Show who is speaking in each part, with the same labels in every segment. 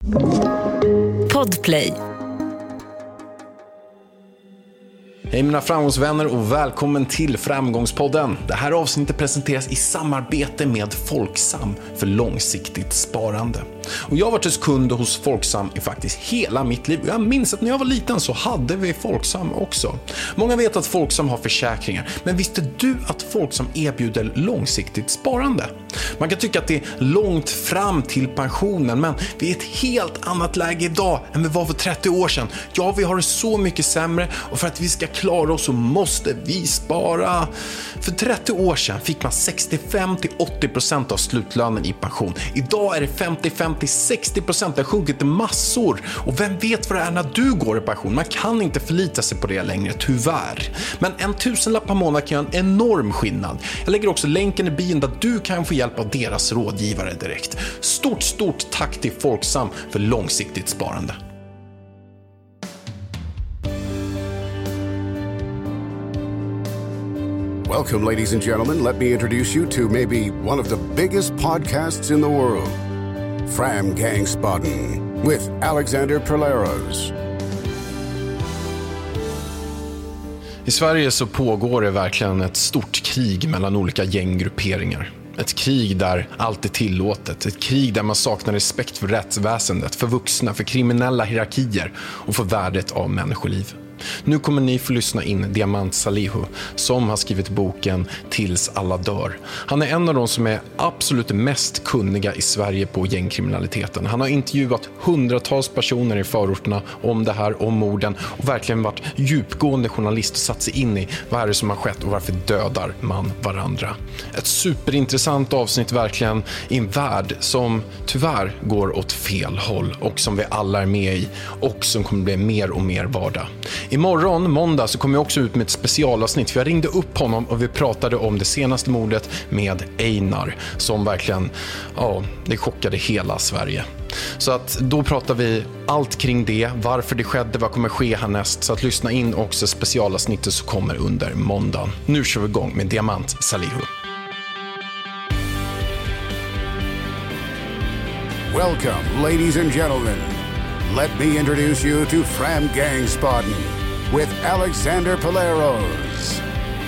Speaker 1: Podplay.
Speaker 2: Hej mina framgångsvänner och välkommen till Framgångspodden. Det här avsnittet presenteras i samarbete med Folksam för långsiktigt sparande. Och jag har varit hos kund hos Folksam i faktiskt hela mitt liv. Jag minns att när jag var liten så hade vi Folksam också. Många vet att Folksam har försäkringar, men visste du att Folksam erbjuder långsiktigt sparande? Man kan tycka att det är långt fram till pensionen, men vi är ett helt annat läge idag än vi var för 30 år sedan. Ja, vi har det så mycket sämre och för att vi ska klara oss så måste vi spara. För 30 år sedan fick man 65-80% av slutlönen i pension. Idag är det 50-60%. Det har sjunkit massor. Och vem vet vad det är när du går i pension? Man kan inte förlita sig på det längre, tyvärr. Men en tusenlapp per månad kan göra en enorm skillnad. Jag lägger också länken i bion där du kan få hjälp av deras rådgivare direkt. Stort tack till Folksam för långsiktigt sparande.
Speaker 3: Welcome, ladies and gentlemen. Let me introduce you to maybe one of the biggest podcasts in the world, Framgångspodden with Alexander Polaros.
Speaker 2: I Sverige så pågår det verkligen ett stort krig mellan olika gänggrupperingar. Ett krig där allt är tillåtet. Ett krig där man saknar respekt för rättsväsendet, för vuxna, för kriminella hierarkier och för värdet av människoliv. Nu kommer ni få lyssna in Diamant Salihu som har skrivit boken Tills alla dör. Han är en av de som är absolut mest kunniga i Sverige på gängkriminaliteten. Han har intervjuat hundratals personer i förorterna om det här, om morden och verkligen varit djupgående journalist och satt sig in i vad är det som har skett och varför dödar man varandra. Ett superintressant avsnitt verkligen i en värld som tyvärr går åt fel håll och som vi alla är med i och som kommer bli mer och mer vardag. Imorgon, måndag, så kommer jag också ut med ett specialavsnitt för jag ringde upp honom och vi pratade om det senaste mordet med Einar som verkligen, det chockade hela Sverige. Så att då pratar vi allt kring det, varför det skedde, vad kommer ske härnäst. Så att lyssna in också specialavsnittet som kommer under måndagen. Nu kör vi igång med Diamant Salihu.
Speaker 3: Welcome, ladies and gentlemen. Let me introduce you to Framgångspodden with Alexander Polaros.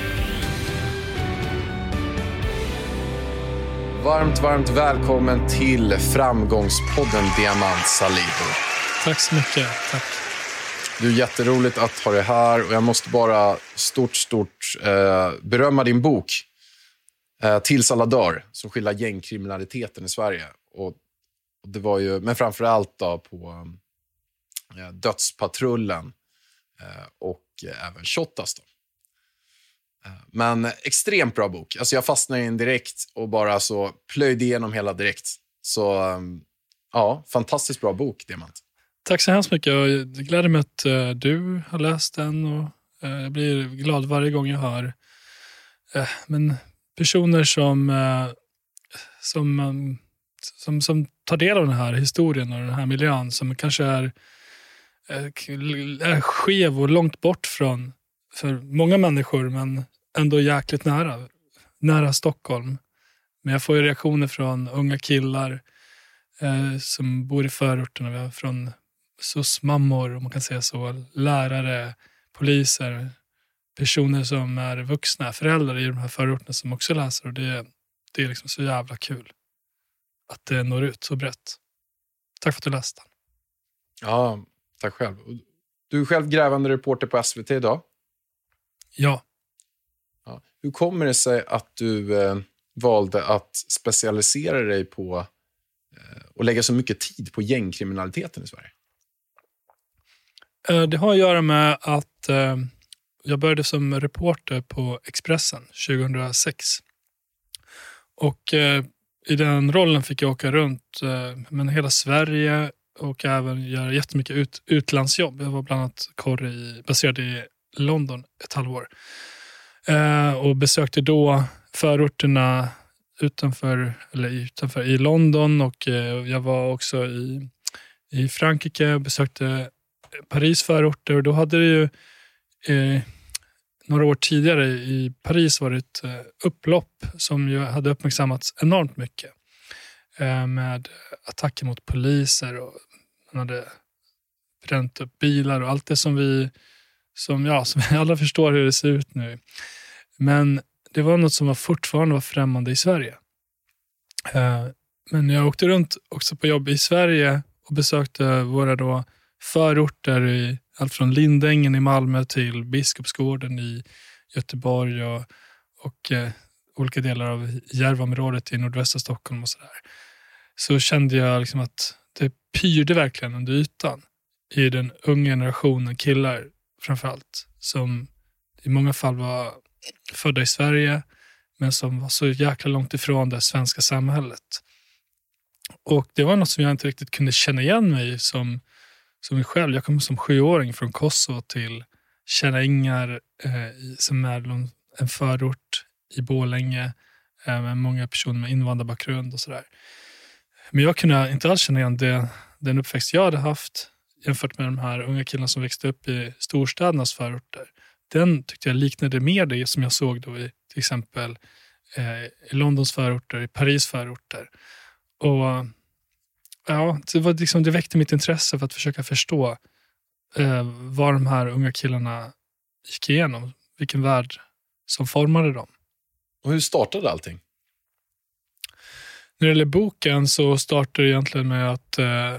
Speaker 2: Varmt välkommen till Framgångspodden Diamant Salihu.
Speaker 4: Tack så mycket, tack.
Speaker 2: Du är jätteroligt att ha dig här och jag måste bara stort berömma din bok Tills alla dör som skildrar gängkriminaliteten i Sverige. Och det var ju, men framförallt då på Dödspatrullen och även Shottaz då. Men extremt bra bok. Alltså jag fastnade in direkt och bara så plöjde igenom hela direkt. Så ja, fantastiskt bra bok, Diamant.
Speaker 4: Tack så hemskt mycket. Det gläder mig att du har läst den och jag blir glad varje gång jag hör men personer som tar del av den här historien och den här miljön som kanske är skev och långt bort från för många människor men ändå jäkligt nära Stockholm. Men jag får ju reaktioner från unga killar som bor i förorterna. Vi har från SOS-mammor, om man kan säga så, lärare, poliser, personer som är vuxna, föräldrar i de här förorterna som också läser och det är liksom så jävla kul att det når ut så brett. Tack för att du läste den.
Speaker 2: Ja, tack själv. Du är själv grävande reporter på SVT idag.
Speaker 4: Ja.
Speaker 2: Hur kommer det sig att du valde att specialisera dig på och lägga så mycket tid på gängkriminaliteten i Sverige?
Speaker 4: Det har att göra med att jag började som reporter på Expressen 2006. Och i den rollen fick jag åka runt men hela Sverige och även göra jättemycket utlandsjobb. Jag var bland annat baserad i London ett halvår. Och besökte då förorterna utanför i London och jag var också i Frankrike och besökte Paris förorter och då hade det ju några år tidigare i Paris varit upplopp som ju hade uppmärksammats enormt mycket med attacker mot poliser och Han hade bränt upp bilar och allt det som vi alla förstår hur det ser ut nu. Men det var något som fortfarande var främmande i Sverige. Men jag åkte runt också på jobb i Sverige och besökte våra då förorter i allt från Lindängen i Malmö till Biskopsgården i Göteborg och olika delar av Järvaområdet i nordvästra Stockholm och sådär. Så kände jag liksom att det pyrde verkligen under ytan i den unga generationen killar framförallt, som i många fall var födda i Sverige men som var så jäkla långt ifrån det svenska samhället. Och det var något som jag inte riktigt kunde känna igen mig som mig själv. Jag kom som 7-åring från Kosovo till Kärrängar som är en förort i Borlänge med många personer med invandrarbakgrund och sådär. Men jag kunde inte alls känna igen den uppväxt jag hade haft jämfört med de här unga killarna som växte upp i storstädernas förorter. Den tyckte jag liknade mer det som jag såg då i till exempel i Londons förorter, i Paris förorter. Och ja, det väckte mitt intresse för att försöka förstå vad de här unga killarna gick igenom, vilken värld som formade dem.
Speaker 2: Och hur startade allting?
Speaker 4: När det gäller boken så startade det egentligen med att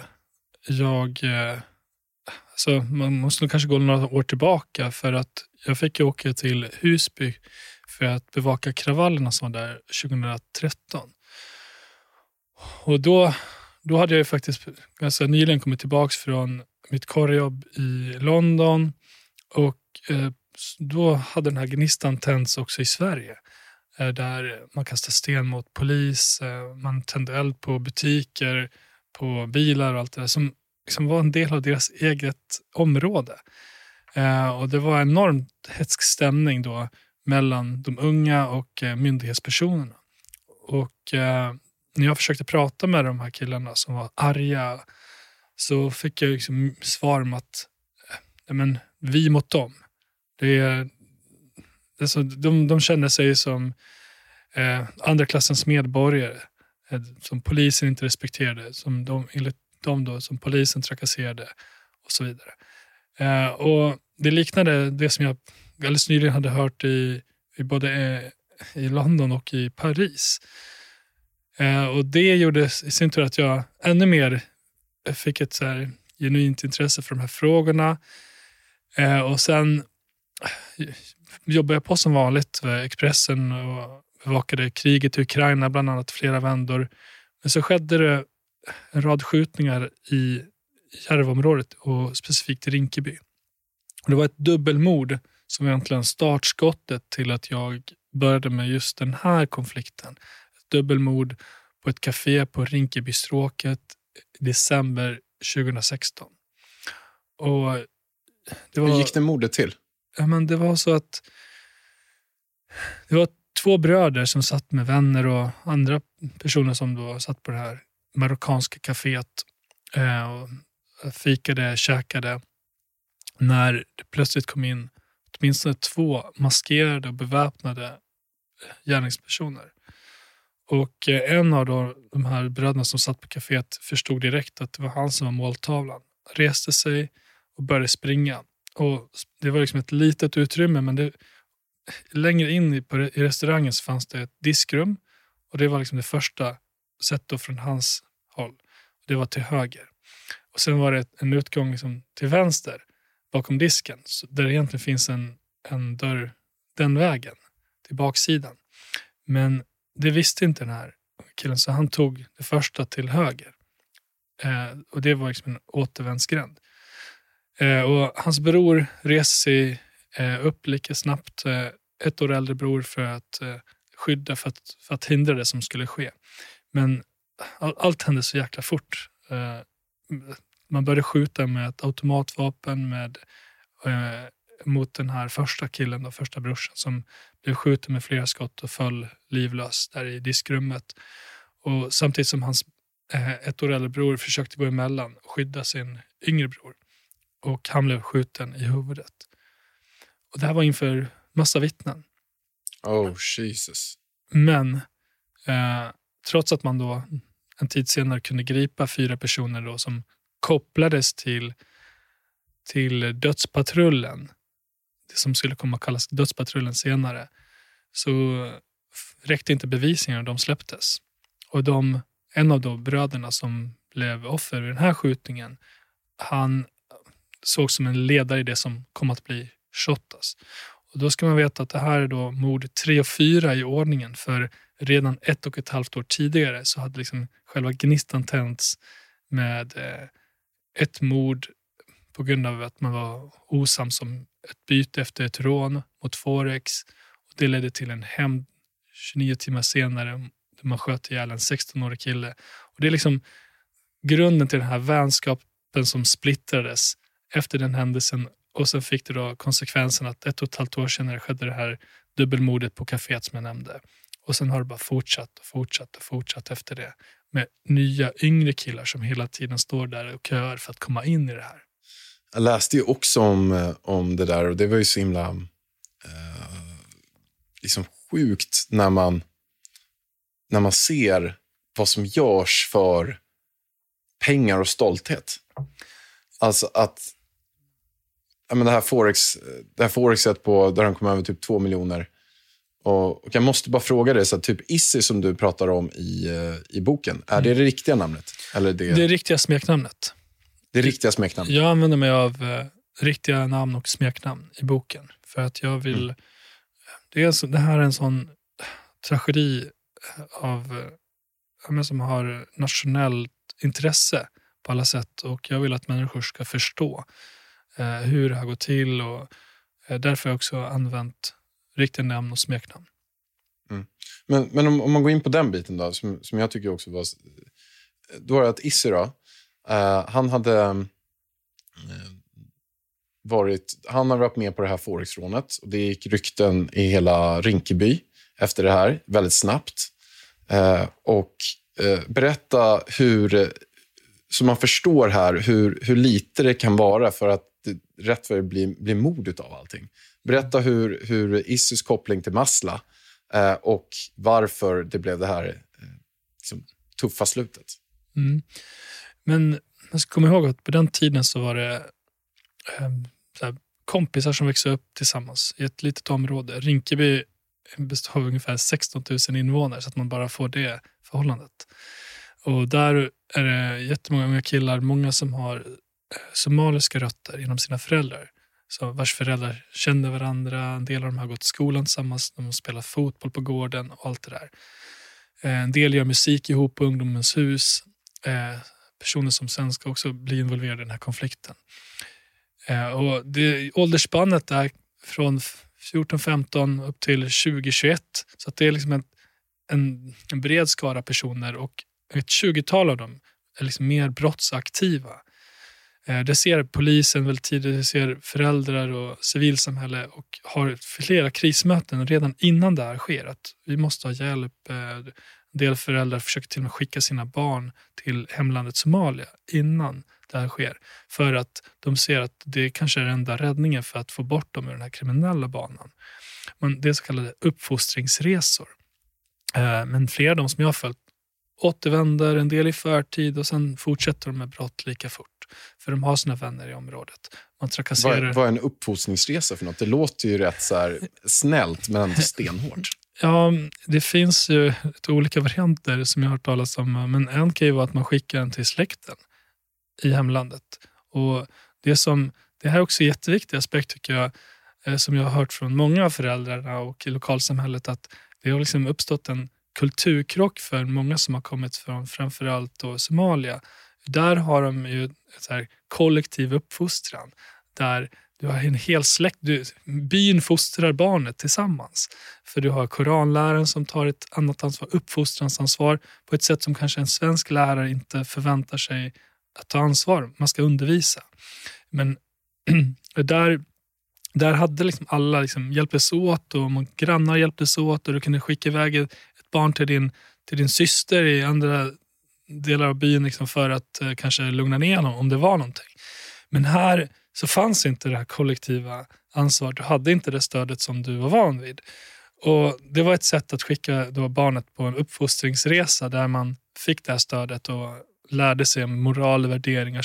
Speaker 4: man måste nog kanske gå några år tillbaka, för att jag fick åka till Husby för att bevaka kravallerna som var där 2013. Och då hade jag faktiskt ganska nyligen kommit tillbaka från mitt korrjobb i London, och då hade den här gnistan tänts också i Sverige, där man kastade sten mot polis, man tände eld på butiker, på bilar och allt det där som liksom var en del av deras eget område. Och det var enormt hätsk stämning då mellan de unga och myndighetspersonerna. Och när jag försökte prata med de här killarna som var arga, så fick jag liksom svar om att vi mot dem. De kände sig som andra klassens medborgare, som polisen inte respekterade, som enligt dem då, som polisen trakasserade och så vidare. Och det liknade det som jag alldeles nyligen hade hört i både i London och i Paris. Och det gjorde i sin tur att jag ännu mer fick ett så här genuint intresse för de här frågorna. Och sen jobbade jag på som vanligt vid Expressen och bevakade kriget i Ukraina, bland annat flera vändor. Men så skedde det en rad skjutningar i Järvaområdet och specifikt i Rinkeby. Och det var ett dubbelmord som egentligen startskottet till att jag började med just den här konflikten. Ett dubbelmord på ett café på Rinkebystråket i december 2016. Och
Speaker 2: hur gick det mordet till?
Speaker 4: Ja, men det var så att det var 2 bröder som satt med vänner och andra personer som då satt på det här marockanska kaféet och fikade, käkade, när det plötsligt kom in åtminstone 2 maskerade och beväpnade gärningspersoner. Och en av de här bröderna som satt på kaféet förstod direkt att det var han som var måltavlan. Reste sig och började springa. Och det var liksom ett litet utrymme, men längre in i restaurangen så fanns det ett diskrum. Och det var liksom det första sett då från hans håll. Det var till höger. Och sen var det en utgång liksom till vänster bakom disken. Där det egentligen finns en dörr den vägen till baksidan. Men det visste inte den här killen, så han tog det första till höger. Och det var liksom en återvändsgränd. Och hans bror reser sig upp lika snabbt, 1 år äldre bror, för att skydda, för att hindra det som skulle ske. Men allt hände så jäkla fort. Man började skjuta med ett automatvapen mot den här första killen, då, första brorsan, som blev skjuten med flera skott och föll livlös där i diskrummet. Och samtidigt som hans 1 år äldre bror försökte gå emellan och skydda sin yngre bror. Och han blev skjuten i huvudet. Och det här var inför massa vittnen.
Speaker 2: Oh, Jesus.
Speaker 4: Men trots att man då en tid senare kunde gripa 4 personer då som kopplades till dödspatrullen, det som skulle komma att kallas dödspatrullen senare, så räckte inte bevisningarna och de släpptes. Och en av de bröderna som blev offer i den här skjutningen, han såg som en ledare i det som kom att bli Shottaz. Och då ska man veta att det här är då mord 3 och 4 i ordningen, för redan 1,5 år tidigare så hade liksom själva gnistan tänts med ett mord på grund av att man var osams om ett byte efter ett rån mot Forex. Och det ledde till en hämnd 29 timmar senare där man sköt ihjäl en 16-årig kille. Och det är liksom grunden till den här vänskapen som splittrades efter den händelsen. Och sen fick det då konsekvensen att 1,5 år senare skedde det här dubbelmordet på kaféet som jag nämnde. Och sen har det bara fortsatt efter det. Med nya yngre killar som hela tiden står där och kör för att komma in i det här.
Speaker 2: Jag läste ju också om det där, och det var ju så himla liksom sjukt när man ser vad som görs för pengar och stolthet. Alltså att det här Forexet på där de kom över typ 2 miljoner. Och jag måste bara fråga dig, så att typ Issy som du pratar om i boken, är det riktiga namnet? Eller det är
Speaker 4: riktiga smeknamnet.
Speaker 2: Det är riktiga smeknamn.
Speaker 4: Jag använder mig av riktiga namn och smeknamn i boken. För att jag vill... Det här är en sån tragedi som har nationellt intresse på alla sätt. Och jag vill att människor ska förstå hur det har gått till. Och därför har jag också använt riktiga namn och smeknamn.
Speaker 2: Men om man går in på den biten då, som jag tycker också var... Då är det att Issy då, han hade varit med på det här Forex-rånet, och det gick rykten i hela Rinkeby efter det här väldigt snabbt. Berätta så man förstår här hur lite det kan vara för att rätt för det blir mord av allting. Berätta hur Issys koppling till Masla och varför det blev det här liksom, tuffa slutet.
Speaker 4: Men jag ska komma ihåg att på den tiden så var det kompisar som växte upp tillsammans i ett litet område. Rinkeby består av ungefär 16 000 invånare, så att man bara får det förhållandet. Och där är det jättemånga unga killar, många som har somaliska rötter genom sina föräldrar. Så vars föräldrar känner varandra, en del av dem har gått i skolan tillsammans, de har spelat fotboll på gården och allt det där. En del gör musik ihop på Ungdomens hus. Personer som sen ska också bli involverade i den här konflikten. Och åldersspannet är från 14-15 upp till 20-21. Så att det är liksom en bred skara personer, och ett 20-tal av dem är liksom mer brottsaktiva. Det ser polisen väl tidigt, det ser föräldrar och civilsamhälle, och har flera krismöten redan innan det här sker. Att vi måste ha hjälp. En del föräldrar försöker till och med skicka sina barn till hemlandet Somalia innan det här sker. För att de ser att det kanske är den enda räddningen för att få bort dem ur den här kriminella banan. Men det är så kallade uppfostringsresor. Men flera av de som jag har följt återvänder, en del i förtid, och sen fortsätter de med brott lika fort. För de har sina vänner i området. Man trakasserar...
Speaker 2: Vad är en uppfostringsresa för något? Det låter ju rätt så här snällt, men ändå stenhårt.
Speaker 4: Ja, det finns ju olika varianter som jag har hört talas om. Men en kan ju vara att man skickar den till släkten i hemlandet. Och det här är också en jätteviktig aspekt, tycker jag, som jag har hört från många av föräldrarna och i lokalsamhället, att det har liksom uppstått en kulturkrock för många som har kommit från framförallt då Somalia. Där har de ju så här kollektiv uppfostran där du har en hel släkt, byn fostrar barnet tillsammans. För du har koranläraren som tar ett annat ansvar, uppfostransansvar på ett sätt som kanske en svensk lärare inte förväntar sig att ta ansvar. Man ska undervisa. Men där hade liksom alla liksom hjälptes åt, och grannar hjälptes åt, och du kunde skicka iväg ett barn till din syster i andra delar av byn liksom för att kanske lugna ner honom om det var någonting. Men här så fanns inte det här kollektiva ansvaret. Du hade inte det stödet som du var van vid. Och det var ett sätt att skicka då barnet på en uppfostringsresa där man fick det här stödet och lärde sig moral och värderingar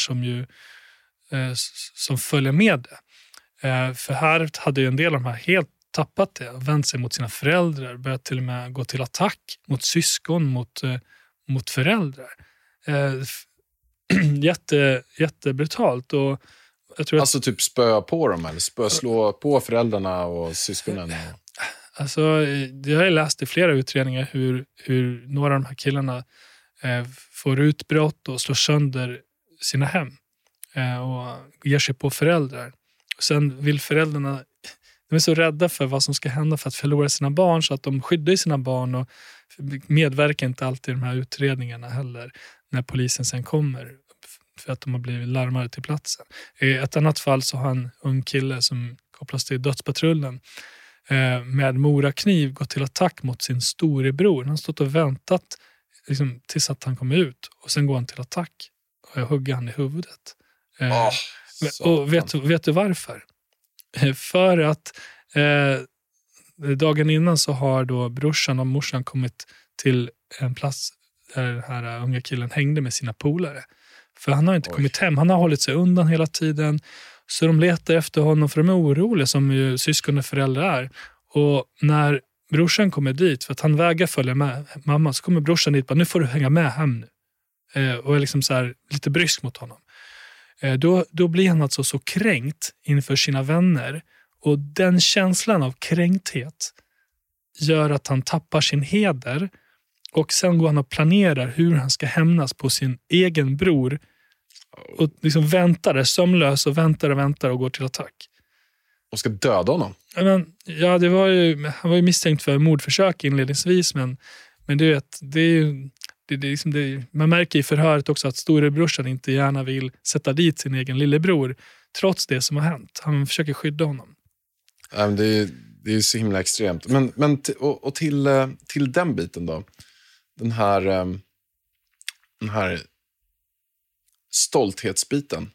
Speaker 4: som följer med det. För här hade ju en del av de här helt tappat det och vänt sig mot sina föräldrar, börjat till och med gå till attack mot syskon, mot föräldrar. Jättebrutalt. Och jag tror
Speaker 2: alltså typ spöa på dem eller slå på föräldrarna och syskonen?
Speaker 4: Alltså, jag har läst i flera utredningar hur några av de här killarna får utbrott och slår sönder sina hem och ger sig på föräldrar. Och sen vill föräldrarna, de är så rädda för vad som ska hända för att förlora sina barn, så att de skyddar sina barn och medverkar inte alltid i de här utredningarna heller när polisen sen kommer, för att de har blivit larmade till platsen. I ett annat fall så har en ung kille som kopplas till dödspatrullen med morakniv gått till attack mot sin storebror. Han har stått och väntat liksom, tills att han kommer ut, och sen går han till attack och hugger han i huvudet. Och vet du varför? För att dagen innan så har då brorsan och morsan kommit till en plats där den här unga killen hängde med sina polare. För han har inte kommit hem. Han har hållit sig undan hela tiden. Så de letar efter honom, för de är oroliga som ju syskon och föräldrar är. Och när brorsan kommer dit, för att han vägrar följa med mamma, så kommer brorsan dit och bara, nu får du hänga med hem nu. Och är liksom så här lite brysk mot honom. Då blir han alltså så kränkt inför sina vänner. Och den känslan av kränkthet gör att han tappar sin heder. Och sen går han och planerar hur han ska hämnas på sin egen bror. Och liksom väntar, sömlös och väntar och går till attack.
Speaker 2: Och ska döda honom?
Speaker 4: Ja, han var ju misstänkt för mordförsök inledningsvis. Men man märker i förhöret också att storebrorsan inte gärna vill sätta dit sin egen lillebror. Trots det som har hänt. Han försöker skydda honom.
Speaker 2: Det är så himla extremt. Men till den biten då. Den här stolthetsbiten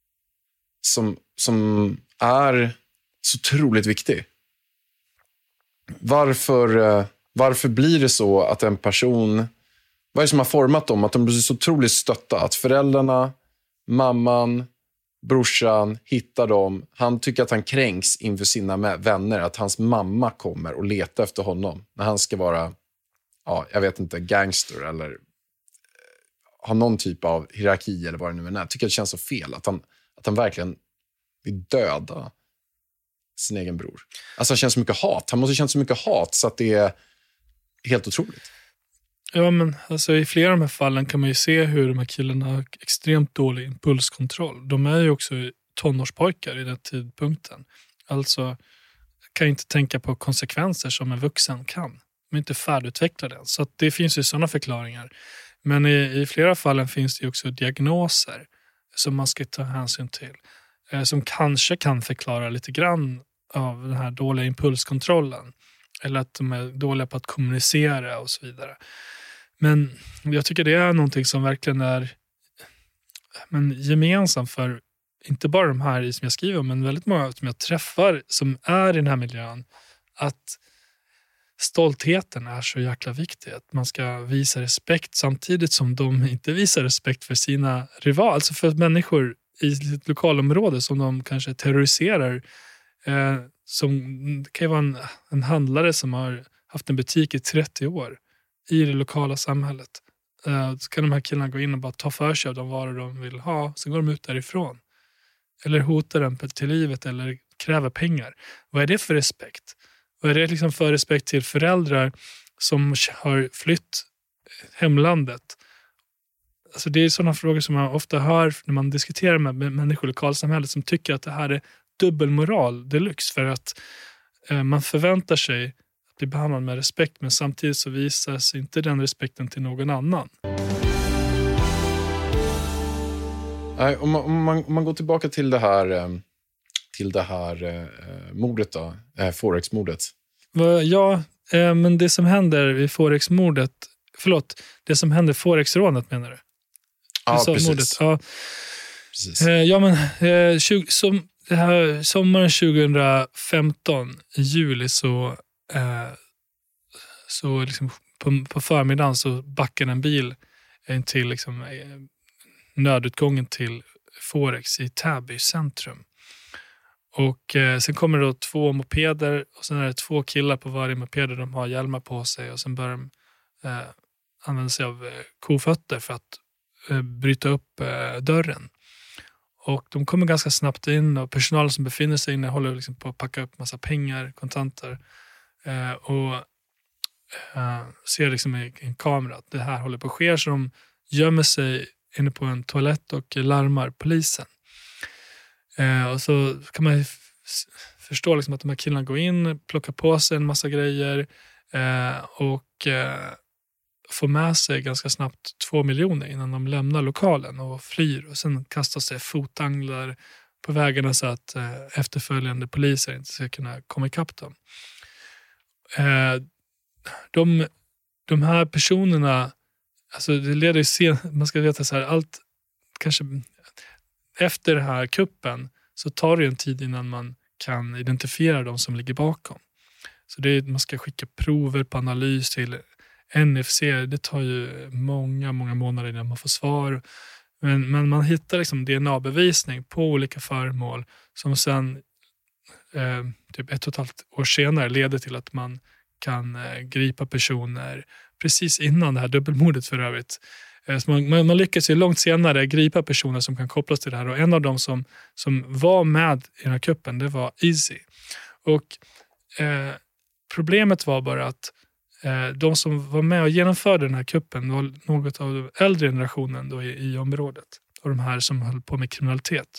Speaker 2: som är så otroligt viktig. Varför blir det så att en person, vad är det som har format dem, att de blir så otroligt stötta, att föräldrarna, mamman, brorsan hittar dem, han tycker att han kränks inför sina vänner, att hans mamma kommer och letar efter honom när han ska vara, jag vet inte, gangster eller ha någon typ av hierarki eller vad det nu är. Jag tycker att det känns så fel att han verkligen vill döda sin egen bror. Alltså han känns så mycket hat. Han måste känna så mycket hat så att det är helt otroligt.
Speaker 4: Ja, men alltså, i flera av de här fallen kan man ju se hur de här killarna har extremt dålig impulskontroll. De är ju också tonårspojkar i den tidpunkten. Alltså kan inte tänka på konsekvenser som en vuxen kan. De är inte färdigutvecklade än. Så att det finns ju sådana förklaringar. Men i flera fallen finns det ju också diagnoser som man ska ta hänsyn till. Som kanske kan förklara lite grann av den här dåliga impulskontrollen. Eller att de är dåliga på att kommunicera och så vidare. Men jag tycker det är någonting som verkligen är gemensamt för inte bara de här som jag skriver om, men väldigt många som jag träffar som är i den här miljön. Att stoltheten är så jäkla viktig. Att man ska visa respekt samtidigt som de inte visar respekt för sina rivaler. Alltså för människor i ett lokalområde som de kanske terroriserar. Det kan ju vara en handlare som har haft en butik i 30 år i det lokala samhället. Så kan de här killarna gå in och bara ta för sig av de varor de vill ha. Sen går de ut därifrån. Eller hotar dem till livet eller kräver pengar. Vad är det för respekt? Vad är det liksom för respekt till föräldrar som har flytt hemlandet? Alltså det är sådana frågor som man ofta hör när man diskuterar med människor i lokalsamhället som tycker att det här är dubbelmoral deluxe, för att man förväntar sig att bli behandlad med respekt, men samtidigt så visas inte den respekten till någon annan.
Speaker 2: Om man går tillbaka till det här mordet då, Forex-mordet.
Speaker 4: Ja, men det som händer vid Forex-mordet, det som händer Forex-rånet menar du?
Speaker 2: Ja, precis.
Speaker 4: Mordet. Ja. Precis. Ja, men det här sommaren 2015 i juli så liksom på förmiddagen så backade en bil in till liksom nödutgången till Forex i Täby centrum. Och sen kommer det då 2 mopeder och sen är det 2 killar på varje moped. De har hjälmar på sig och sen börjar de använda sig av kofötter för att bryta upp dörren. Och de kommer ganska snabbt in och personalen som befinner sig inne håller liksom på att packa upp massa pengar, kontanter och ser liksom i en kamera att det här håller på att ske, så de gömmer sig inne på en toalett och larmar polisen. Och så kan man förstå liksom att de här killarna går in, plockar på sig en massa grejer och får med sig ganska snabbt 2 miljoner innan de lämnar lokalen och flyr. Och sen kastas det fotanglar på vägarna så att efterföljande poliser inte ska kunna komma ikapp dem. De här personerna, alltså det leder ju man ska veta så här, allt kanske efter den här kuppen så tar det en tid innan man kan identifiera de som ligger bakom. Så man ska skicka prover på analys till NFC. Det tar ju många månader innan man får svar. Men man hittar liksom DNA-bevisning på olika föremål som sen typ 1,5 år senare leder till att man kan gripa personer precis innan det här dubbelmordet för övrigt. Så man lyckas ju långt senare gripa personer som kan kopplas till det här. Och en av dem som var med i den här kuppen, det var Easy. Och problemet var bara att de som var med och genomförde den här kuppen var något av den äldre generationen då i området. Och de här som höll på med kriminalitet.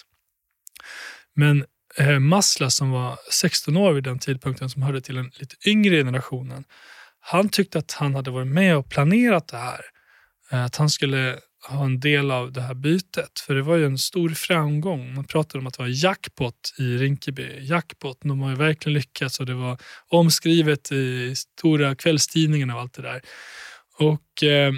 Speaker 4: Men Masla som var 16 år vid den tidpunkten, som hörde till den lite yngre generationen, han tyckte att han hade varit med och planerat det här. Att han skulle ha en del av det här bytet. För det var ju en stor framgång. Man pratade om att det var jackpot i Rinkeby. Jackpot, de har ju verkligen lyckats och det var omskrivet i stora kvällstidningarna och allt det där. Och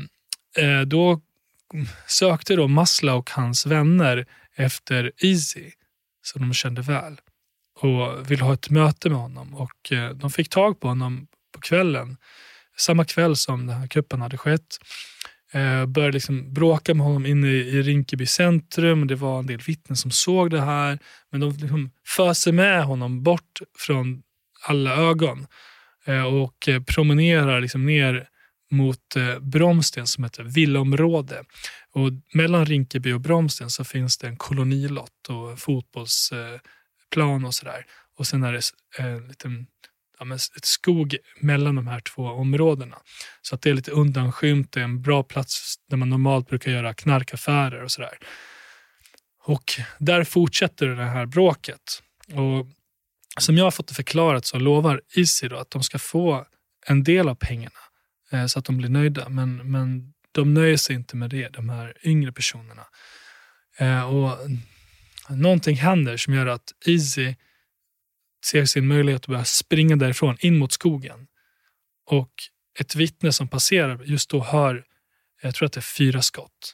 Speaker 4: då sökte då Masla och hans vänner efter Easy, som de kände väl. Och ville ha ett möte med honom. Och de fick tag på honom på kvällen. Samma kväll som den här kuppen hade skett. Började liksom bråka med honom inne i Rinkeby centrum. Det var en del vittnen som såg det här. Men de liksom föser med honom bort från alla ögon. Och promenerar liksom ner mot Bromsten som heter Villaområde. Och mellan Rinkeby och Bromsten så finns det en kolonilott och fotbollsplan och sådär. Och sen är det en liten ett skog mellan de här 2 områdena. Så att det är lite undanskymt. Det är en bra plats där man normalt brukar göra knarkaffärer och sådär. Och där fortsätter det här bråket. Och som jag har fått det förklarat så lovar Easy då att de ska få en del av pengarna så att de blir nöjda. Men de nöjer sig inte med det, de här yngre personerna. Och någonting händer som gör att Easy ser sin möjlighet att börja springa därifrån in mot skogen. Och ett vittne som passerar just då hör, jag tror att det är 4 skott.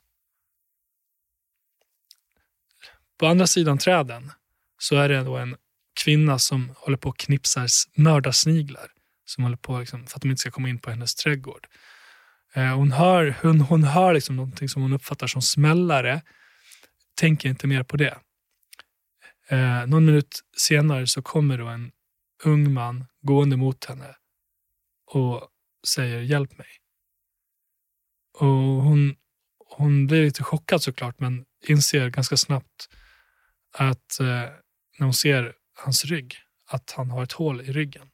Speaker 4: På andra sidan träden så är det då en kvinna som håller på att knipsa mördarsniglar. Som håller på liksom, för att de inte ska komma in på hennes trädgård. Hon hör liksom någonting som hon uppfattar som smällare. Tänker inte mer på det. Någon minut senare så kommer då en ung man gående mot henne och säger hjälp mig. Och hon blir lite chockad såklart, men inser ganska snabbt att när hon ser hans rygg, att han har ett hål i ryggen.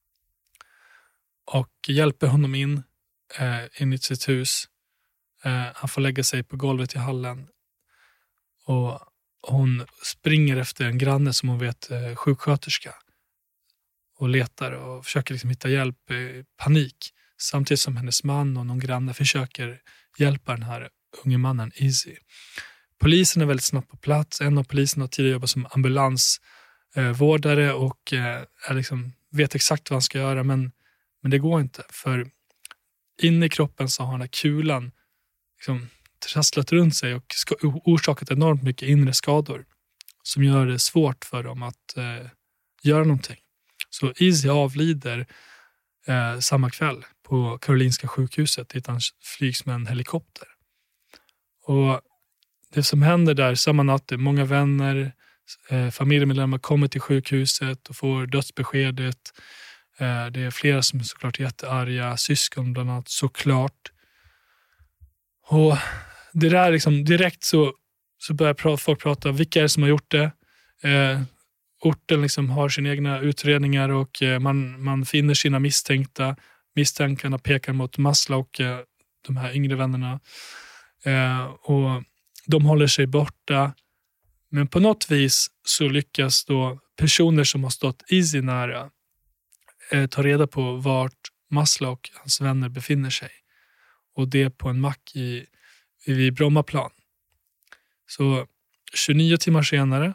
Speaker 4: Och hjälper honom in i sitt hus. Han får lägga sig på golvet i hallen och hon springer efter en granne som hon vet sjuksköterska och letar och försöker liksom hitta hjälp i panik. Samtidigt som hennes man och någon granne försöker hjälpa den här unge mannen Easy. Polisen är väldigt snabbt på plats. En av poliserna har tidigare jobbat som ambulansvårdare och liksom vet exakt vad han ska göra, men det går inte. För inne i kroppen så har den här kulan liksom trasslat runt sig och orsakat enormt mycket inre skador som gör det svårt för dem att göra någonting. Så Easy avlider samma kväll på Karolinska sjukhuset dit han flygs med en helikopter. Och det som händer där samma natt är många vänner, familjemedlemmar kommer till sjukhuset och får dödsbeskedet. Det är flera som är såklart jättearga, syskon bland annat såklart. Och det där liksom direkt så börjar folk prata, vilka är det som har gjort det? Orten liksom har sina egna utredningar och man finner sina misstänkta. Misstänkarna pekar mot Masla och de här yngre vännerna. Och de håller sig borta. Men på något vis så lyckas då personer som har stått Easy nära ta reda på vart Masla och hans vänner befinner sig. Och det på en mack vid Brommaplan. Så 29 timmar senare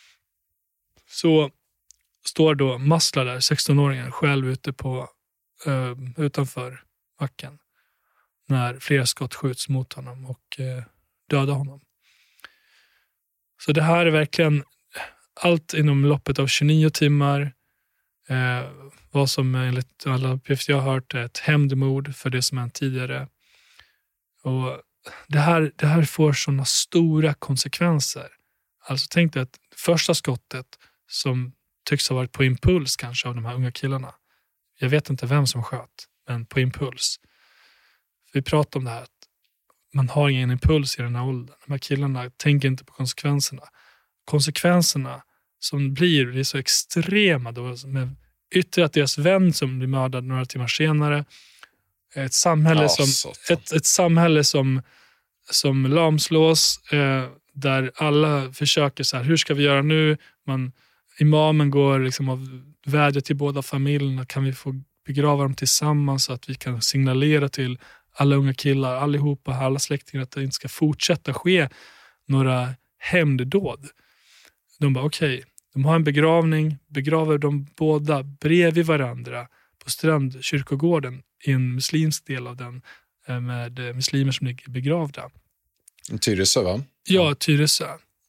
Speaker 4: så står då Masla där, 16-åringen, själv ute på utanför macken. När flera skott skjuts mot honom och dödar honom. Så det här är verkligen allt inom loppet av 29 timmar. Vad som enligt alla uppgifter jag har hört är ett hämndmord för det som hänt tidigare. Och det här får sådana stora konsekvenser. Alltså tänk dig att första skottet som tycks ha varit på impuls kanske av de här unga killarna. Jag vet inte vem som sköt, men på impuls. Vi pratar om det här att man har ingen impuls i den här åldern. De här killarna tänker inte på konsekvenserna. Konsekvenserna som blir så extrema då, med ytterligare att deras vän som blir mördad några timmar senare. Ett samhälle som lamslås, där alla försöker så här, hur ska vi göra nu? Imamen går liksom och vädjar till båda familjerna, kan vi få begrava dem tillsammans så att vi kan signalera till alla unga killar, allihopa, alla släktingar att det inte ska fortsätta ske några hämnddåd. De bara okej, de har en begravning, begraver de båda bredvid varandra på Strandkyrkogården i en muslimsk del av den, med muslimer som ligger begravda.
Speaker 2: Tyresö, va?
Speaker 4: Ja, Tyresö.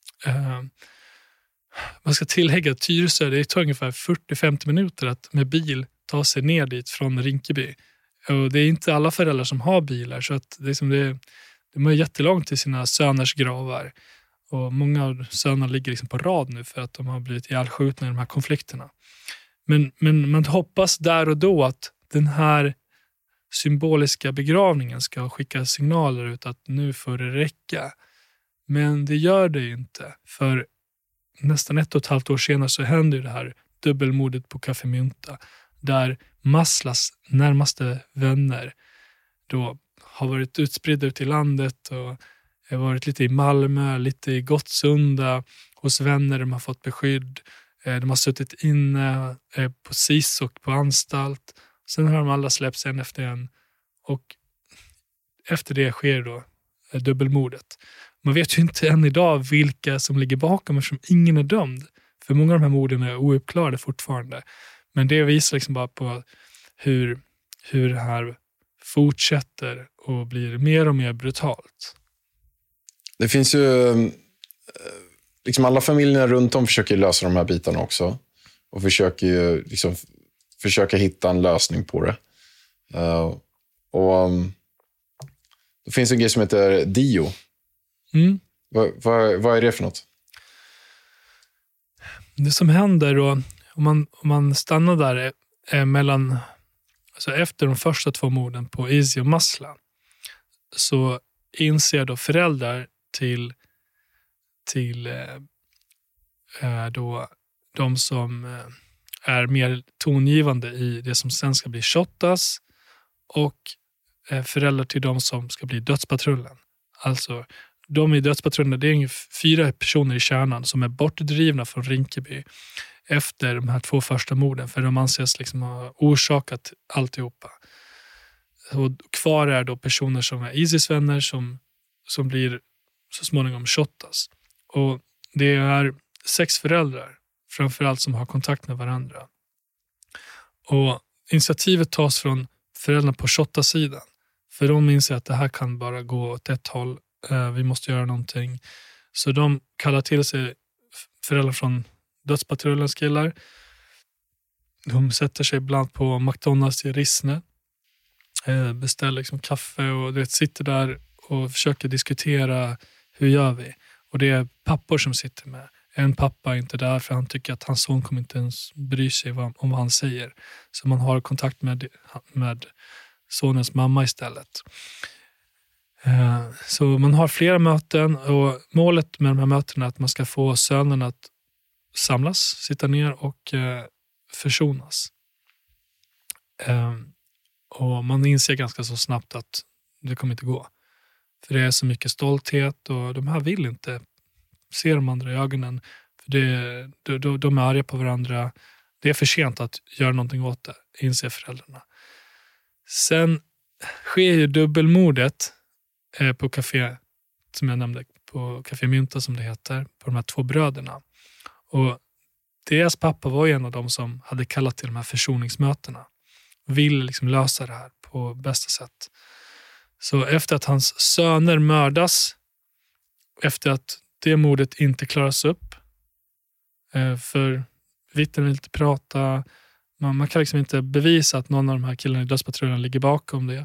Speaker 4: Man ska tillägga att Tyresö, det tar ungefär 40-50 minuter att med bil ta sig ner dit från Rinkeby. Och det är inte alla föräldrar som har bilar, så att de är jättelångt till sina söners gravar. Och många av sönerna ligger liksom på rad nu för att de har blivit ihjälskjutna i de här konflikterna. Men man hoppas där och då att den här symboliska begravningen ska skicka signaler ut att nu får det räcka. Men det gör det ju inte. För nästan 1,5 år senare så händer ju det här dubbelmordet på Café Mynta. Där Maslas närmaste vänner då har varit utspridda ut i landet och har varit lite i Malmö, lite i Gottsunda hos vänner. De har fått beskydd. De har suttit inne på SIS och på anstalt. Sen har de alla släppts en efter en. Och efter det sker då dubbelmordet. Man vet ju inte än idag vilka som ligger bakom eftersom ingen är dömd. För många av de här morden är ouppklarade fortfarande. Men det visar liksom bara på hur det här fortsätter och blir mer och mer brutalt.
Speaker 2: Det finns ju liksom alla familjerna runt om försöker lösa de här bitarna också. Och försöker ju liksom hitta en lösning på det. Det finns en grej som heter DIO.
Speaker 4: Mm.
Speaker 2: Vad är det för något?
Speaker 4: Det som händer då, om man stannar där mellan, alltså efter de första 2 morden på Easy och Masla, så inser då föräldrar till då de som är mer tongivande i det som sen ska bli Shottaz, och föräldrar till de som ska bli Dödspatrullen. Alltså de i Dödspatrullen, det är ungefär 4 personer i kärnan som är bortdrivna från Rinkeby efter de här 2 första morden, för de anses liksom ha orsakat alltihopa. Och kvar är då personer som är Isis vänner som blir så småningom Shottaz. Och det är 6 föräldrar framförallt som har kontakt med varandra. Och initiativet tas från föräldrarna på Shottaz-sidan. För de inser att det här kan bara gå åt ett håll. Vi måste göra någonting. Så de kallar till sig föräldrar från Dödspatrullens killar. De sätter sig ibland på McDonalds i Rissne. Beställer liksom kaffe och sitter där och försöker diskutera hur gör vi? Och det är pappor som sitter med. En pappa är inte där för han tycker att hans son kommer inte ens bry sig om vad han säger. Så man har kontakt med sonens mamma istället. Så man har flera möten och målet med de här mötena är att man ska få sönerna att samlas, sitta ner och försonas. Och man inser ganska så snabbt att det kommer inte gå. För det är så mycket stolthet och de här vill inte se de andra i ögonen. För de är arga på varandra. Det är för sent att göra någonting åt det, inser föräldrarna. Sen sker ju dubbelmordet på café, som jag nämnde, på Café Mynta som det heter, på de här 2 bröderna. Och deras pappa var en av dem som hade kallat till de här försoningsmötena. Vill liksom lösa det här på bästa sätt. Så efter att hans söner mördas, efter att det mordet inte klaras upp, för vittnen vill inte prata, man kan liksom inte bevisa att någon av de här killarna i dödspatrullen ligger bakom det,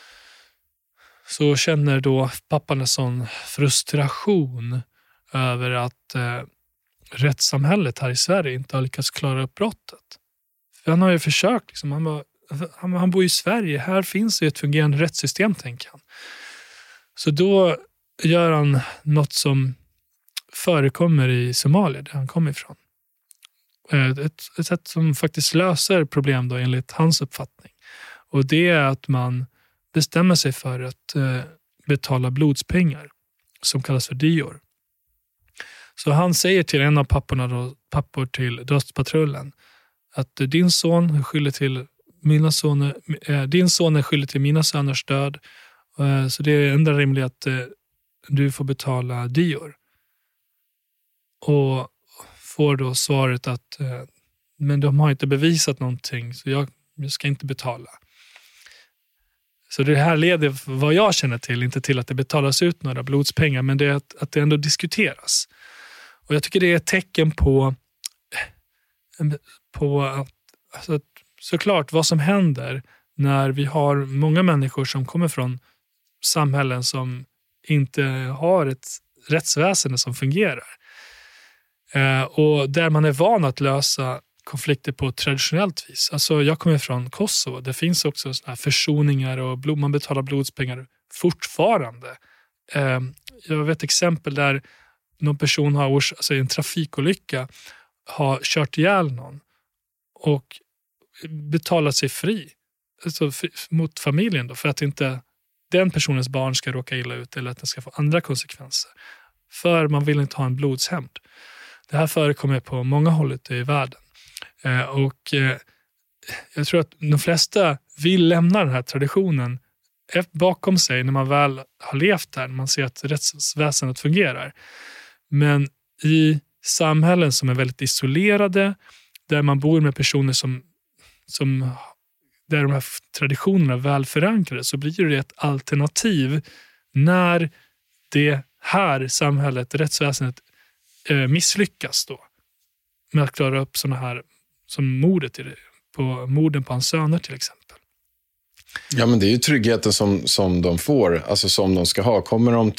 Speaker 4: så känner då pappan en sån frustration över att rättssamhället här i Sverige inte har lyckats klara upp brottet. För han har ju försökt, liksom, han bor i Sverige, här finns ju ett fungerande rättssystem, tänker han. Så då gör han något som förekommer i Somalia, där han kommer ifrån. Ett sätt som faktiskt löser problem då, enligt hans uppfattning. Och det är att man bestämmer sig för att betala blodspengar som kallas för dior. Så han säger till en av pappor till dödspatrullen att din son är skyldig till din son är skyldig till mina söners död, så det är enda rimligt att du får betala dior. Och får då svaret att men de har inte bevisat någonting, så jag ska inte betala. Så det här leder, vad jag känner till, inte till att det betalas ut några blodspengar, men det är att det ändå diskuteras. Och jag tycker det är ett tecken på att, alltså, såklart vad som händer när vi har många människor som kommer från samhällen som inte har ett rättsväsende som fungerar. Och där man är van att lösa konflikter på traditionellt vis. Alltså jag kommer från Kosovo. Det finns också såna här försoningar och man betalar blodspengar fortfarande. Jag vet exempel där någon person har alltså i en trafikolycka har kört ihjäl någon och betalat sig fri, alltså mot familjen då, för att inte den personens barn ska råka illa ut eller att den ska få andra konsekvenser. För man vill inte ha en blodshämnd. Det här förekommer på många håll ute i världen. Och jag tror att de flesta vill lämna den här traditionen bakom sig när man väl har levt där, när man ser att rättsväsendet fungerar. Men i samhällen som är väldigt isolerade, där man bor med personer som där de här traditionerna är väl förankrade, så blir det ett alternativ när det här samhället, rättsväsendet, misslyckas då med att klara upp såna här som morden på hans söner till exempel.
Speaker 2: Ja, men det är ju tryggheten som de får, alltså som de ska ha. Kommer de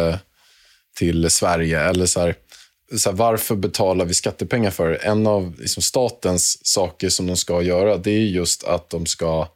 Speaker 2: till Sverige eller så här, varför betalar vi skattepengar för? En av liksom statens saker som de ska göra, det är just att de ska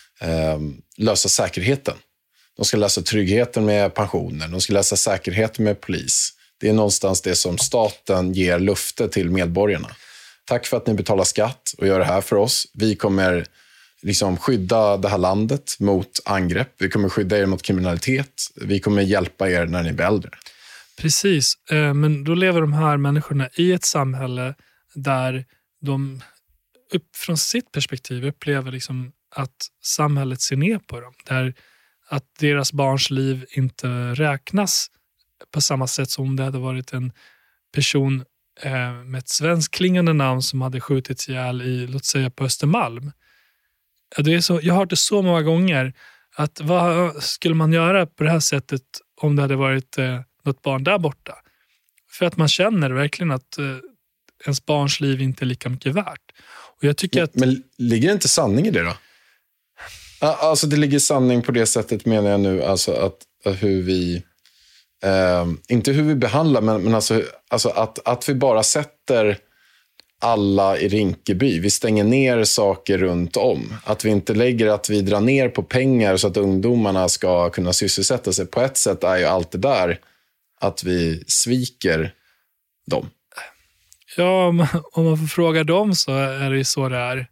Speaker 2: lösa säkerheten. De ska lösa tryggheten med pensioner. De ska lösa säkerheten med polis. Det är någonstans det som staten ger lufte till medborgarna. Tack för att ni betalar skatt och gör det här för oss. Vi kommer liksom skydda det här landet mot angrepp. Vi kommer skydda er mot kriminalitet. Vi kommer hjälpa er när ni blir äldre.
Speaker 4: Precis, men då lever de här människorna i ett samhälle där de från sitt perspektiv upplever liksom att samhället ser ner på dem. Där att deras barns liv inte räknas på samma sätt som om det hade varit en person med ett svenskklingande namn som hade skjutits ihjäl i, låt säga, på Östermalm. Det är så, jag har hört det så många gånger att vad skulle man göra på det här sättet om det hade varit något barn där borta? För att man känner verkligen att ens barns liv inte är lika mycket värt. Och jag tycker att...
Speaker 2: Men ligger det inte sanning i det då? Alltså det ligger sanning på det sättet, menar jag nu, alltså att hur vi inte hur vi behandlar, men alltså att vi bara sätter alla i Rinkeby. Vi stänger ner saker runt om. Att vi inte lägger att vi drar ner på pengar så att ungdomarna ska kunna sysselsätta sig. På ett sätt är ju allt det där att vi sviker dem.
Speaker 4: Ja, om man får fråga dem så är det ju så det är.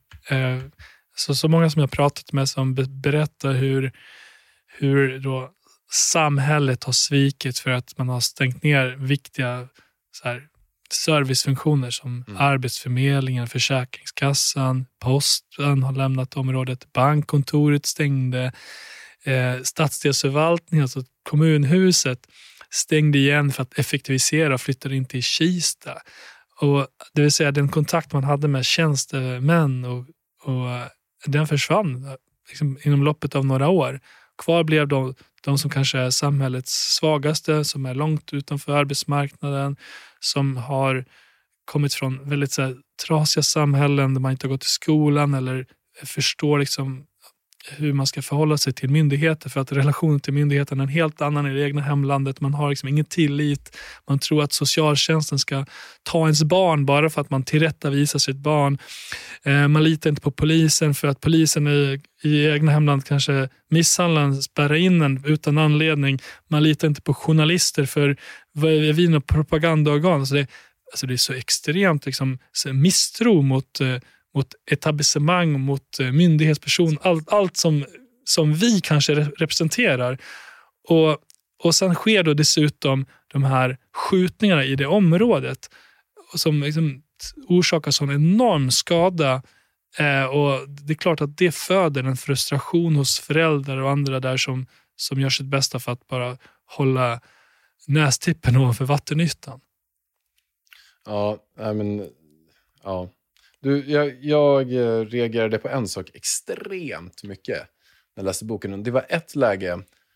Speaker 4: Så många som jag pratat med som berättar hur då samhället har svikit för att man har stängt ner viktiga så här, servicefunktioner som Arbetsförmedlingen, Försäkringskassan, Posten har lämnat området, bankkontoret stängde, stadsdelsförvaltningen, alltså kommunhuset stängde igen för att effektivisera och flyttade in till Kista. Och det vill säga den kontakt man hade med tjänstemän och den försvann liksom, inom loppet av några år. Kvar blev de som kanske är samhällets svagaste, som är långt utanför arbetsmarknaden, som har kommit från väldigt så här, trasiga samhällen där man inte har gått i skolan eller förstår liksom hur man ska förhålla sig till myndigheter, för att relationen till myndigheten är en helt annan i det egna hemlandet. Man har liksom ingen tillit. Man tror att socialtjänsten ska ta ens barn bara för att man tillrättavisar sitt barn. Man litar inte på polisen för att polisen i egna hemland kanske misshandlar, spärrar in en utan anledning. Man litar inte på journalister för vi är några propagandaorgan. Så det är så extremt liksom, så misstro mot etablissemang, mot myndighetsperson, allt som vi kanske representerar. Och sen sker då dessutom de här skjutningarna i det området som liksom orsakar sån enorm skada. Och det är klart att det föder en frustration hos föräldrar och andra där som gör sitt bästa för att bara hålla nästippen ovanför vattenytan.
Speaker 2: Ja, men ja. Jag reagerade på en sak extremt mycket när jag läste boken. Det var ett läge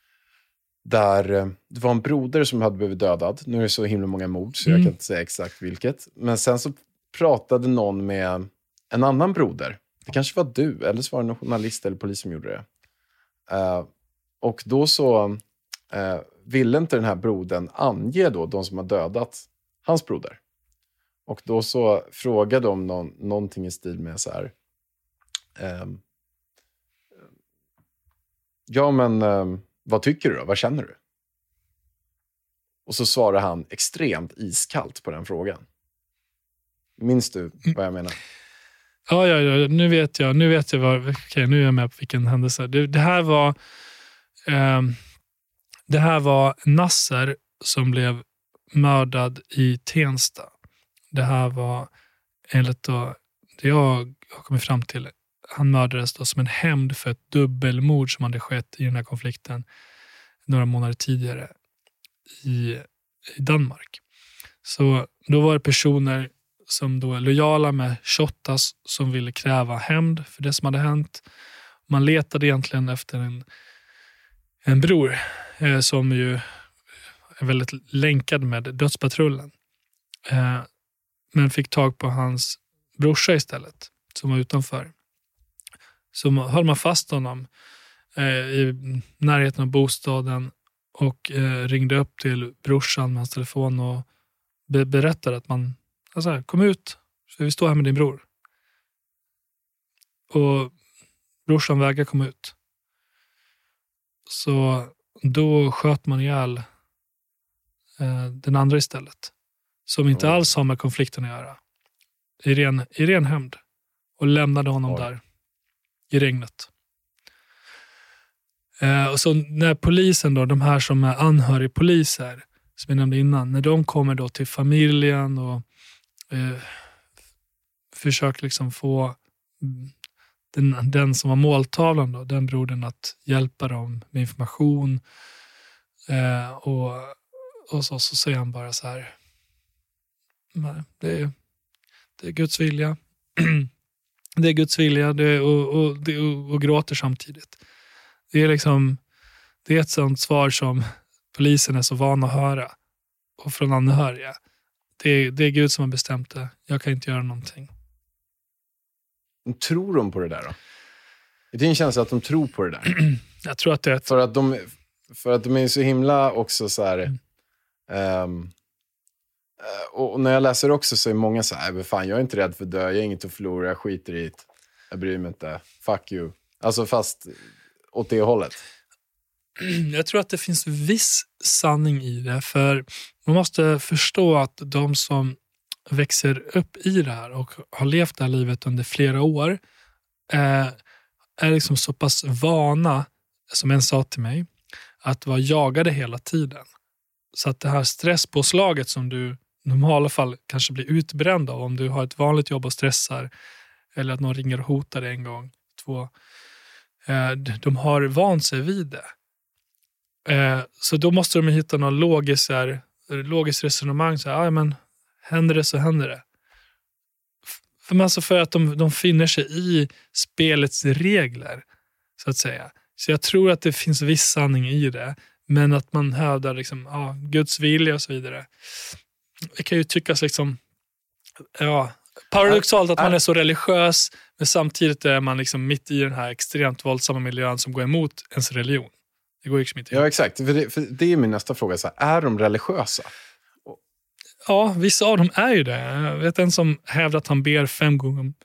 Speaker 2: där det var en broder som hade blivit dödad. Nu är det så himla många mord så jag kan inte säga exakt vilket. Men sen så pratade någon med en annan broder. Det kanske var du, eller så var det någon journalist eller polis som gjorde det. Och då så ville inte den här brodern ange då de som har dödat hans broder. Och då så frågade de någonting i stil med så här. Ja, men vad tycker du då? Vad känner du? Och så svarade han extremt iskallt på den frågan. Minns du vad jag menar?
Speaker 4: Ja, nu vet jag okej, nu är jag med på vilken händelse. Det här var Nasser som blev mördad i Tensta. Det här var enligt då, det jag har kommit fram till. Han mördades då som en hämnd för ett dubbelmord som hade skett i den här konflikten några månader tidigare i Danmark. Så då var det personer som då är lojala med Shottaz som ville kräva hämnd för det som hade hänt. Man letade egentligen efter en bror som ju är väldigt länkad med dödspatrullen. Men fick tag på hans brorsa istället som var utanför. Så höll man fast honom i närheten av bostaden och ringde upp till brorsan med hans telefon och berättade att man alltså, kom ut för vi står här med din bror. Och brorsan vägrade komma ut. Så då sköt man ihjäl den andra istället. Som inte alls har med konflikten att göra. I ren hämnd. Och lämnade honom där. I regnet. Och så när polisen då, de här som är anhörigpoliser, som jag nämnde innan, när de kommer då till familjen och försöker liksom få den som var måltavlan då, den brodern att hjälpa dem med information. Och så säger han bara så här: nej, det är Guds vilja. Det är Guds vilja och gråter samtidigt. Det är liksom, det är ett sånt svar som polisen är så van att höra. Och från anhöriga. Det är Gud som har bestämt det. Jag kan inte göra någonting.
Speaker 2: Tror de på det där då? Det är en känsla att de tror på det där.
Speaker 4: Jag tror att det är
Speaker 2: för att de är så himla också så här Och när jag läser också så är många så här, fan jag är inte rädd för dö, jag är inget att förlora, jag skiter i det. Jag bryr mig inte, fuck you. Alltså fast åt det hållet.
Speaker 4: Jag tror att det finns viss sanning i det, för man måste förstå att de som växer upp i det här och har levt det här livet under flera år är liksom så pass vana, som en sa till mig, att vara jagade hela tiden. Så att det här stresspåslaget som du i normala fall kanske blir utbränd av om du har ett vanligt jobb och stressar, eller att någon ringer och hotar dig en gång, 2. De har vant sig vid det. Så då måste de hitta någon logiskt resonemang. Så här, men händer det så händer det. För att de finner sig i spelets regler, så att säga. Så jag tror att det finns viss sanning i det. Men att man hävdar liksom, Guds vilja och så vidare. Det kan ju tyckas liksom, paradoxalt att man är så religiös, men samtidigt är man liksom mitt i den här extremt våldsamma miljön som går emot ens religion. Det går liksom inte.
Speaker 2: Ja, exakt. För det är min nästa fråga. Så här, är de religiösa?
Speaker 4: Ja, vissa av dem är ju det. Jag vet en som hävdar att han ber 5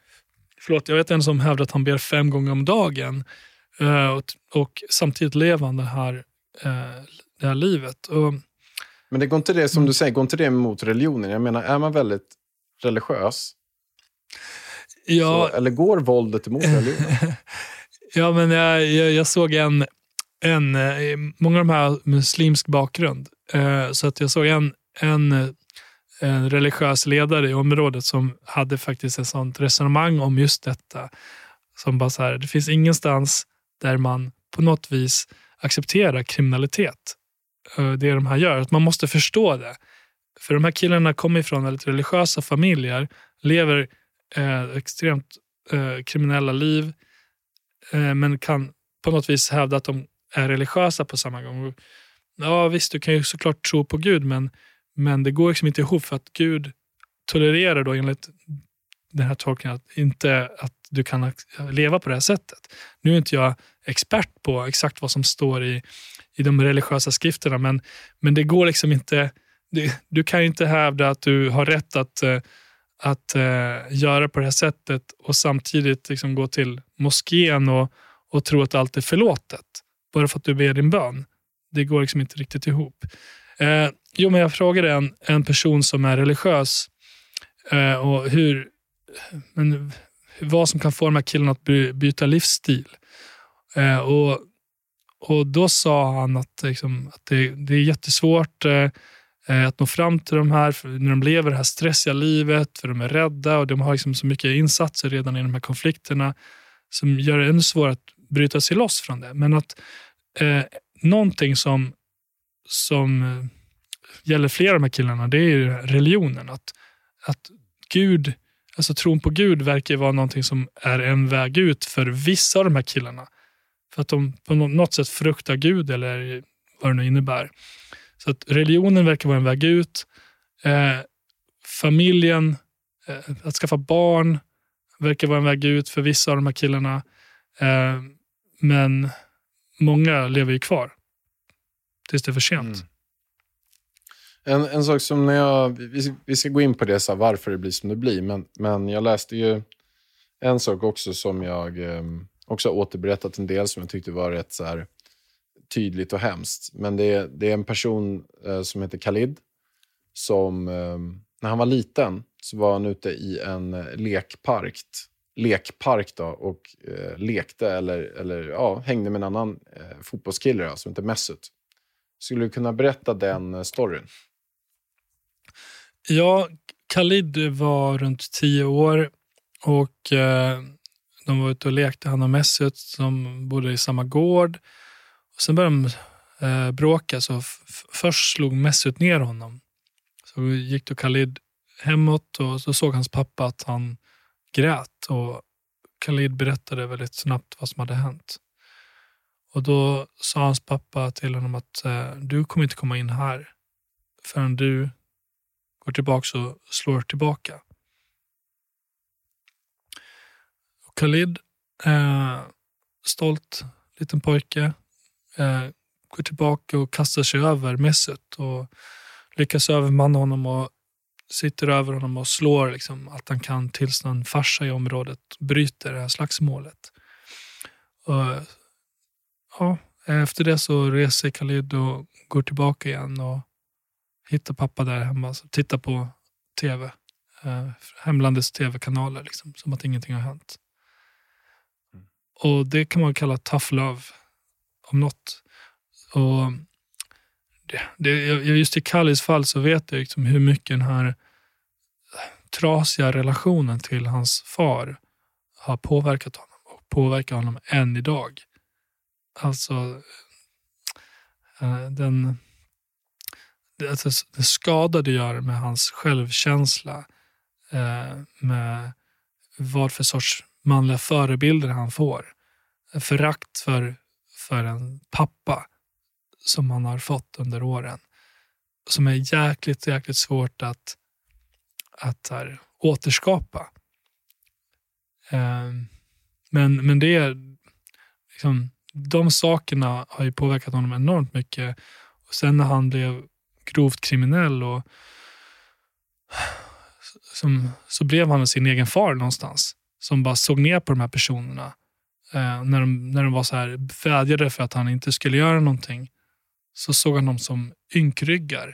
Speaker 4: gånger om dagen. Och samtidigt lever han det här livet.
Speaker 2: Men det går inte det, som du säger, går inte det emot religionen? Jag menar, är man väldigt religiös?
Speaker 4: Ja.
Speaker 2: Så, eller går våldet emot religionen?
Speaker 4: Ja, men jag såg många av de här muslimsk bakgrund. Så att jag såg en religiös ledare i området som hade faktiskt ett sånt resonemang om just detta. Som bara så här, det finns ingenstans där man på något vis accepterar kriminalitet. Det de här gör. Att man måste förstå det. För de här killarna kommer ifrån väldigt religiösa familjer. Lever extremt kriminella liv. Men kan på något vis hävda att de är religiösa på samma gång. Ja visst, du kan ju såklart tro på Gud. Men det går liksom inte ihop, för att Gud tolererar då enligt den här tolkningen att du kan leva på det här sättet. Nu är inte jag expert på exakt vad som står i de religiösa skrifterna, men det går liksom inte. Du kan ju inte hävda att du har rätt att göra på det här sättet och samtidigt liksom gå till moskén och tro att allt är förlåtet bara för att du ber din bön. Det går liksom inte riktigt ihop. Men jag frågade en person som är religiös och vad som kan få de här killarna att byta livsstil. Och då sa han att det är jättesvårt att nå fram till de här när de lever det här stressiga livet, för de är rädda och de har liksom så mycket insatser redan i de här konflikterna som gör det ännu svårare att bryta sig loss från det. Men att någonting som gäller flera av de här killarna, det är ju religionen. Att Gud, alltså tron på Gud verkar vara någonting som är en väg ut för vissa av de här killarna. För att de på något sätt fruktar Gud eller vad det nu innebär. Så att religionen verkar vara en väg ut. Familjen, att skaffa barn verkar vara en väg ut för vissa av de här killarna. Men många lever ju kvar tills det är för sent.
Speaker 2: En sak som vi ska gå in på det, så här, varför det blir som det blir. Men jag läste ju en sak också som jag också har återberättat en del som jag tyckte var rätt så här tydligt och hemskt. Men det är en person som heter Khalid som när han var liten så var han ute i en lekpark då, och lekte eller hängde med en annan fotbollskille då, som heter Mesut. Skulle du kunna berätta den storyn?
Speaker 4: Ja, Khalid var runt 10 år och de var ute och lekte, han och Mesut som bodde i samma gård. Och sen började de bråka, så först slog Mesut ner honom. Så gick då Khalid hemåt och så såg hans pappa att han grät, och Khalid berättade väldigt snabbt vad som hade hänt. Och då sa hans pappa till honom att du kommer inte komma in här förrän du går tillbaka och slår tillbaka. Och Khalid, stolt liten pojke, går tillbaka och kastar sig över Mesut. Och lyckas övermanna honom och sitter över honom och slår liksom att han kan tills någon farsa i området bryter det här slagsmålet. Och, ja, efter det så reser Khalid och går tillbaka igen och hittar pappa där hemma. Så tittar på tv. Hemlandets tv-kanaler liksom, som att ingenting har hänt. Och det kan man kalla tough love om något. Och just i Khallids fall så vet jag liksom hur mycket den här trasiga relationen till hans far har påverkat honom och påverkar honom än idag. Alltså den skada det gör med hans självkänsla, med vad för sorts manliga förebilder han får. Förakt för en pappa som han har fått under åren. Som är jäkligt svårt att återskapa. Men det är liksom, de sakerna har ju påverkat honom enormt mycket. Och sen när han blev grovt kriminell och så blev han sin egen far någonstans. Som bara såg ner på de här personerna. När de var så här vädjade för att han inte skulle göra någonting. Så såg han dem som ynkryggar.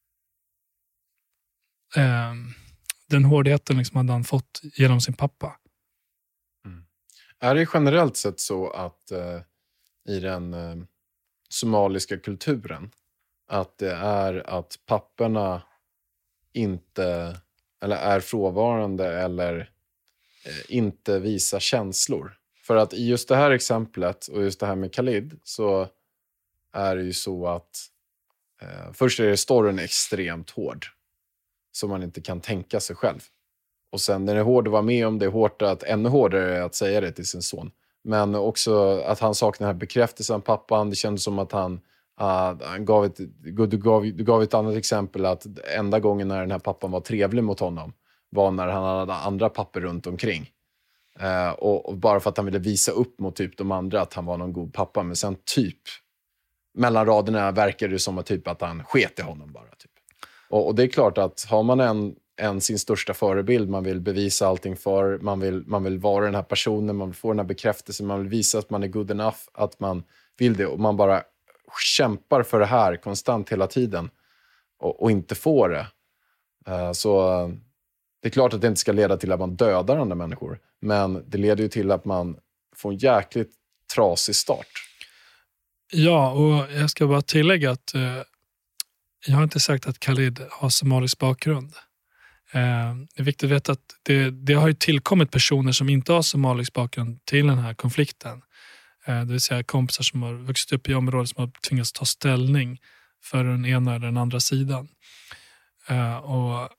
Speaker 4: Den hårdheten liksom hade han fått genom sin pappa.
Speaker 2: Är det generellt sett så att i den somaliska kulturen att det är att papporna inte eller är frånvarande eller inte visar känslor? För att i just det här exemplet och just det här med Khalid så är det ju så att först är det storyn extremt hård som man inte kan tänka sig själv. Och sen den är hård att vara med om, det är hårt att ännu hårdare att säga det till sin son. Men också att han saknar den här bekräftelsen av pappan. Det kändes som att han gav du gav ett annat exempel att enda gången när den här pappan var trevlig mot honom var när han hade andra papper runt omkring. Och bara för att han ville visa upp mot typ de andra att han var någon god pappa. Men sen typ mellan raderna verkar det som att han sket i honom bara. Typ. Och det är klart att har man sin största förebild, man vill bevisa allting för, man vill vara den här personen, man vill få den här bekräftelsen, man vill visa att man är good enough, att man vill det och man bara kämpar för det här konstant hela tiden och inte får det. Så det är klart att det inte ska leda till att man dödar andra människor, men det leder ju till att man får en jäkligt trasig start. Ja, och jag ska bara tillägga att jag har inte sagt att Khalid har somalisk bakgrund. Det är viktigt att veta att det har ju tillkommit personer som inte har somalisk bakgrund till den här konflikten. Det vill säga kompisar som har vuxit upp i området som har tvingats ta ställning för den ena eller den andra sidan. Jag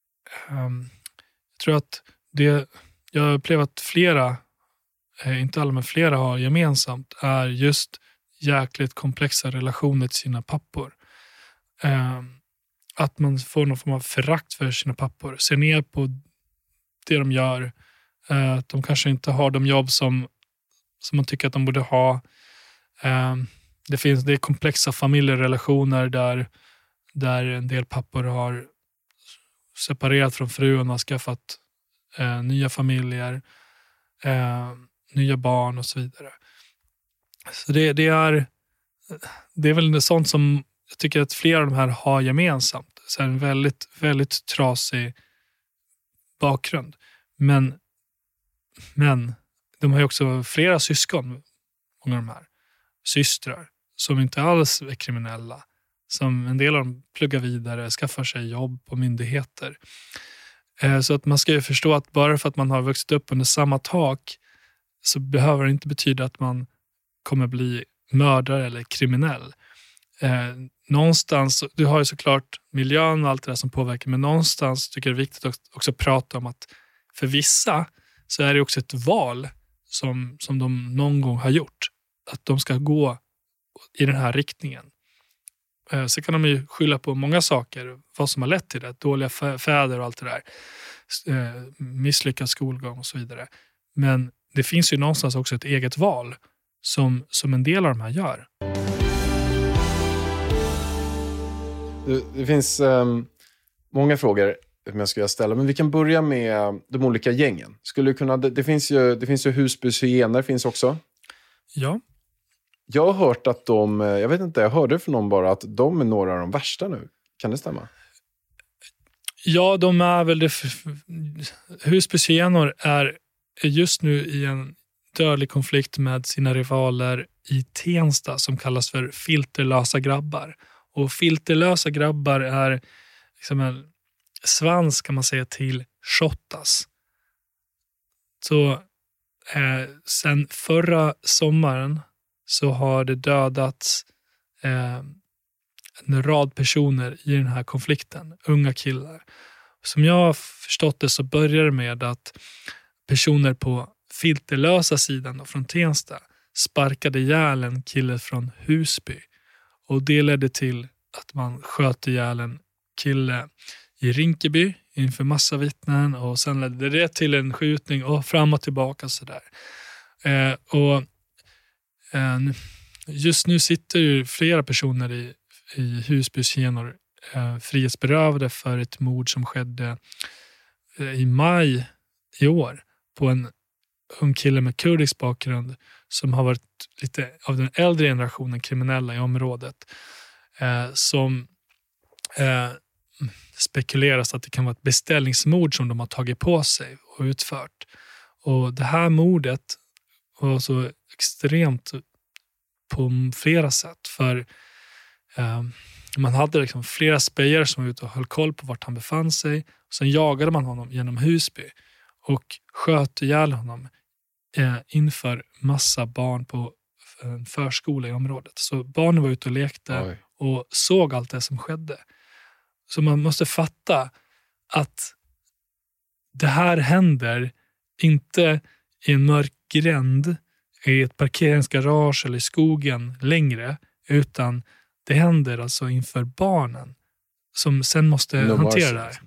Speaker 2: tror att jag upplever att flera, inte alla men flera har gemensamt, är just jäkligt komplexa relationer till sina pappor. Att man får någon form av förakt för sina pappor. Ser ner på det de gör. Att de kanske inte har de jobb som man tycker att de borde ha. Det är komplexa familjerelationer där en del pappor har separerat från frun och skaffat nya familjer, nya barn och så vidare. Så det är väl sånt som jag tycker att flera av de här har gemensamt. Så en väldigt, väldigt trasig bakgrund. Men de har ju också flera syskon, många av de här. Systrar som inte alls är kriminella. Som en del av dem pluggar vidare, skaffar sig jobb på myndigheter. Så att man ska ju förstå att bara för att man har vuxit upp under samma tak så behöver det inte betyda att man kommer bli mördare eller kriminell. Någonstans, du har ju såklart miljön och allt det där som påverkar, men någonstans tycker jag det är viktigt att också prata om att för vissa så är det också ett val som de någon gång har gjort. Att de ska gå i den här riktningen. Så kan de ju skylla på många saker, vad som har lett till det. Dåliga fäder och allt det där. Misslyckad skolgång och så vidare. Men det finns ju någonstans också ett eget val som en del av de här gör. Det finns många frågor som jag skulle ställa, men vi kan börja med de olika gängen. Det finns ju Husbys hyener finns också.
Speaker 4: Ja.
Speaker 2: Jag har hört att jag hörde från någon bara att de är några av de värsta nu. Kan det stämma?
Speaker 4: Ja, de är väl det. Husbys hyenor är just nu i en dödlig konflikt med sina rivaler i Tensta som kallas för filterlösa grabbar. Och filterlösa grabbar är liksom en svans kan man säga till Shottaz. Så sen förra sommaren så har det dödats en rad personer i den här konflikten. Unga killar. Som jag har förstått det så börjar det med att personer på filterlösa sidan då, från Tensta sparkade ihjäl en kille från Husby. Och det ledde till att man sköt ihjäl en kille i Rinkeby inför massa vittnen. Och sen ledde det till en skjutning och fram och tillbaka sådär. Just nu sitter ju flera personer i Husbys hyenor frihetsberövade för ett mord som skedde i maj i år på en ung kille med kurdisk bakgrund som har varit lite av den äldre generationen kriminella i området som spekuleras att det kan vara ett beställningsmord som de har tagit på sig och utfört. Och det här mordet var så extremt på flera sätt för man hade liksom flera spejare som var ute och höll koll på vart han befann sig. Och sen jagade man honom genom Husby och sköt ihjäl honom inför massa barn på en förskola i området. Så barnen var ute och lekte och såg allt det som skedde. Så man måste fatta att det här händer inte i en mörk gränd i ett parkeringsgarage eller i skogen längre, utan det händer alltså inför barnen som sen måste hantera det här.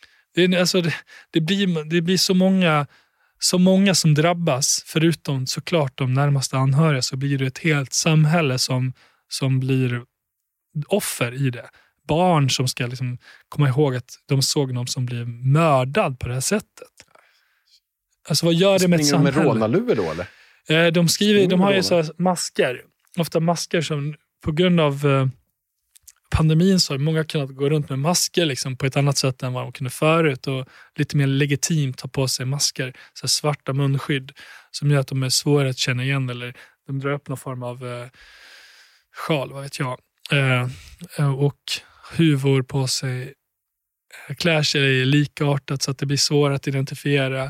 Speaker 4: Det blir så många som drabbas, förutom såklart de närmaste anhöriga, så blir det ett helt samhälle som blir offer i det. Barn som ska liksom komma ihåg att de såg någon som blev mördad på det här sättet. Alltså vad gör det med ett samhälle?
Speaker 2: Springer de med rånarluvor då eller?
Speaker 4: De har ju så här masker. Ofta masker som på grund av pandemin så har många kunnat gå runt med masker liksom på ett annat sätt än vad de kunde förut och lite mer legitimt ta på sig masker, så här svarta munskydd som gör att de är svåra att känna igen eller de drar upp någon form av sjal, vad vet jag. Och huvor på sig, klär sig likartat så att det blir svårt att identifiera.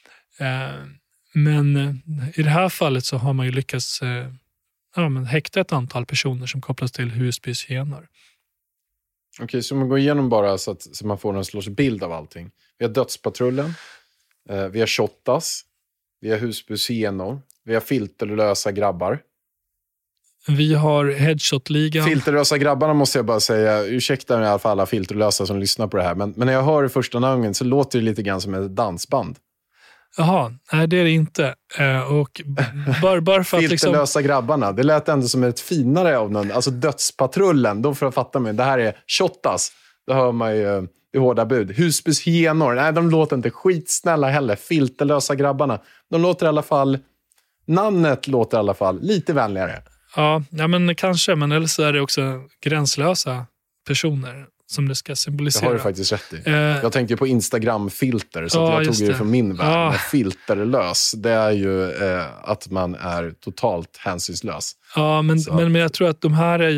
Speaker 4: Men i det här fallet så har man ju lyckats häkta ett antal personer som kopplas till Husbys hyenor.
Speaker 2: Okej, så man går igenom bara så man får en slags bild av allting. Vi har Dödspatrullen, vi har Shottaz, vi har Husbys hyenor, vi har filterlösa grabbar.
Speaker 4: Vi har Headshot-ligan.
Speaker 2: Filterlösa grabbarna måste jag bara säga, ursäkta mig i alla fall alla filterlösa som lyssnar på det här, men när jag hör första namnen så låter det lite grann som ett dansband.
Speaker 4: Jaha, nej det är det inte. Och bara för att
Speaker 2: filterlösa grabbarna, det lät ändå som ett finare av någon, alltså Dödspatrullen, då får jag fatta mig, det här är Shottaz, då hör man ju det hårda bud. Husbys hyenor, nej de låter inte skitsnälla heller, filterlösa grabbarna, de låter i alla fall, namnet låter i alla fall lite vänligare.
Speaker 4: Ja men kanske, men eller så är det också gränslösa personer som det ska symbolisera.
Speaker 2: Det har du faktiskt rätt i. Jag tänkte ju på Instagram-filter, så att jag tog det från min värld. Men filterlös, det är ju att man är totalt hänsynslös.
Speaker 4: Ja, men jag tror att de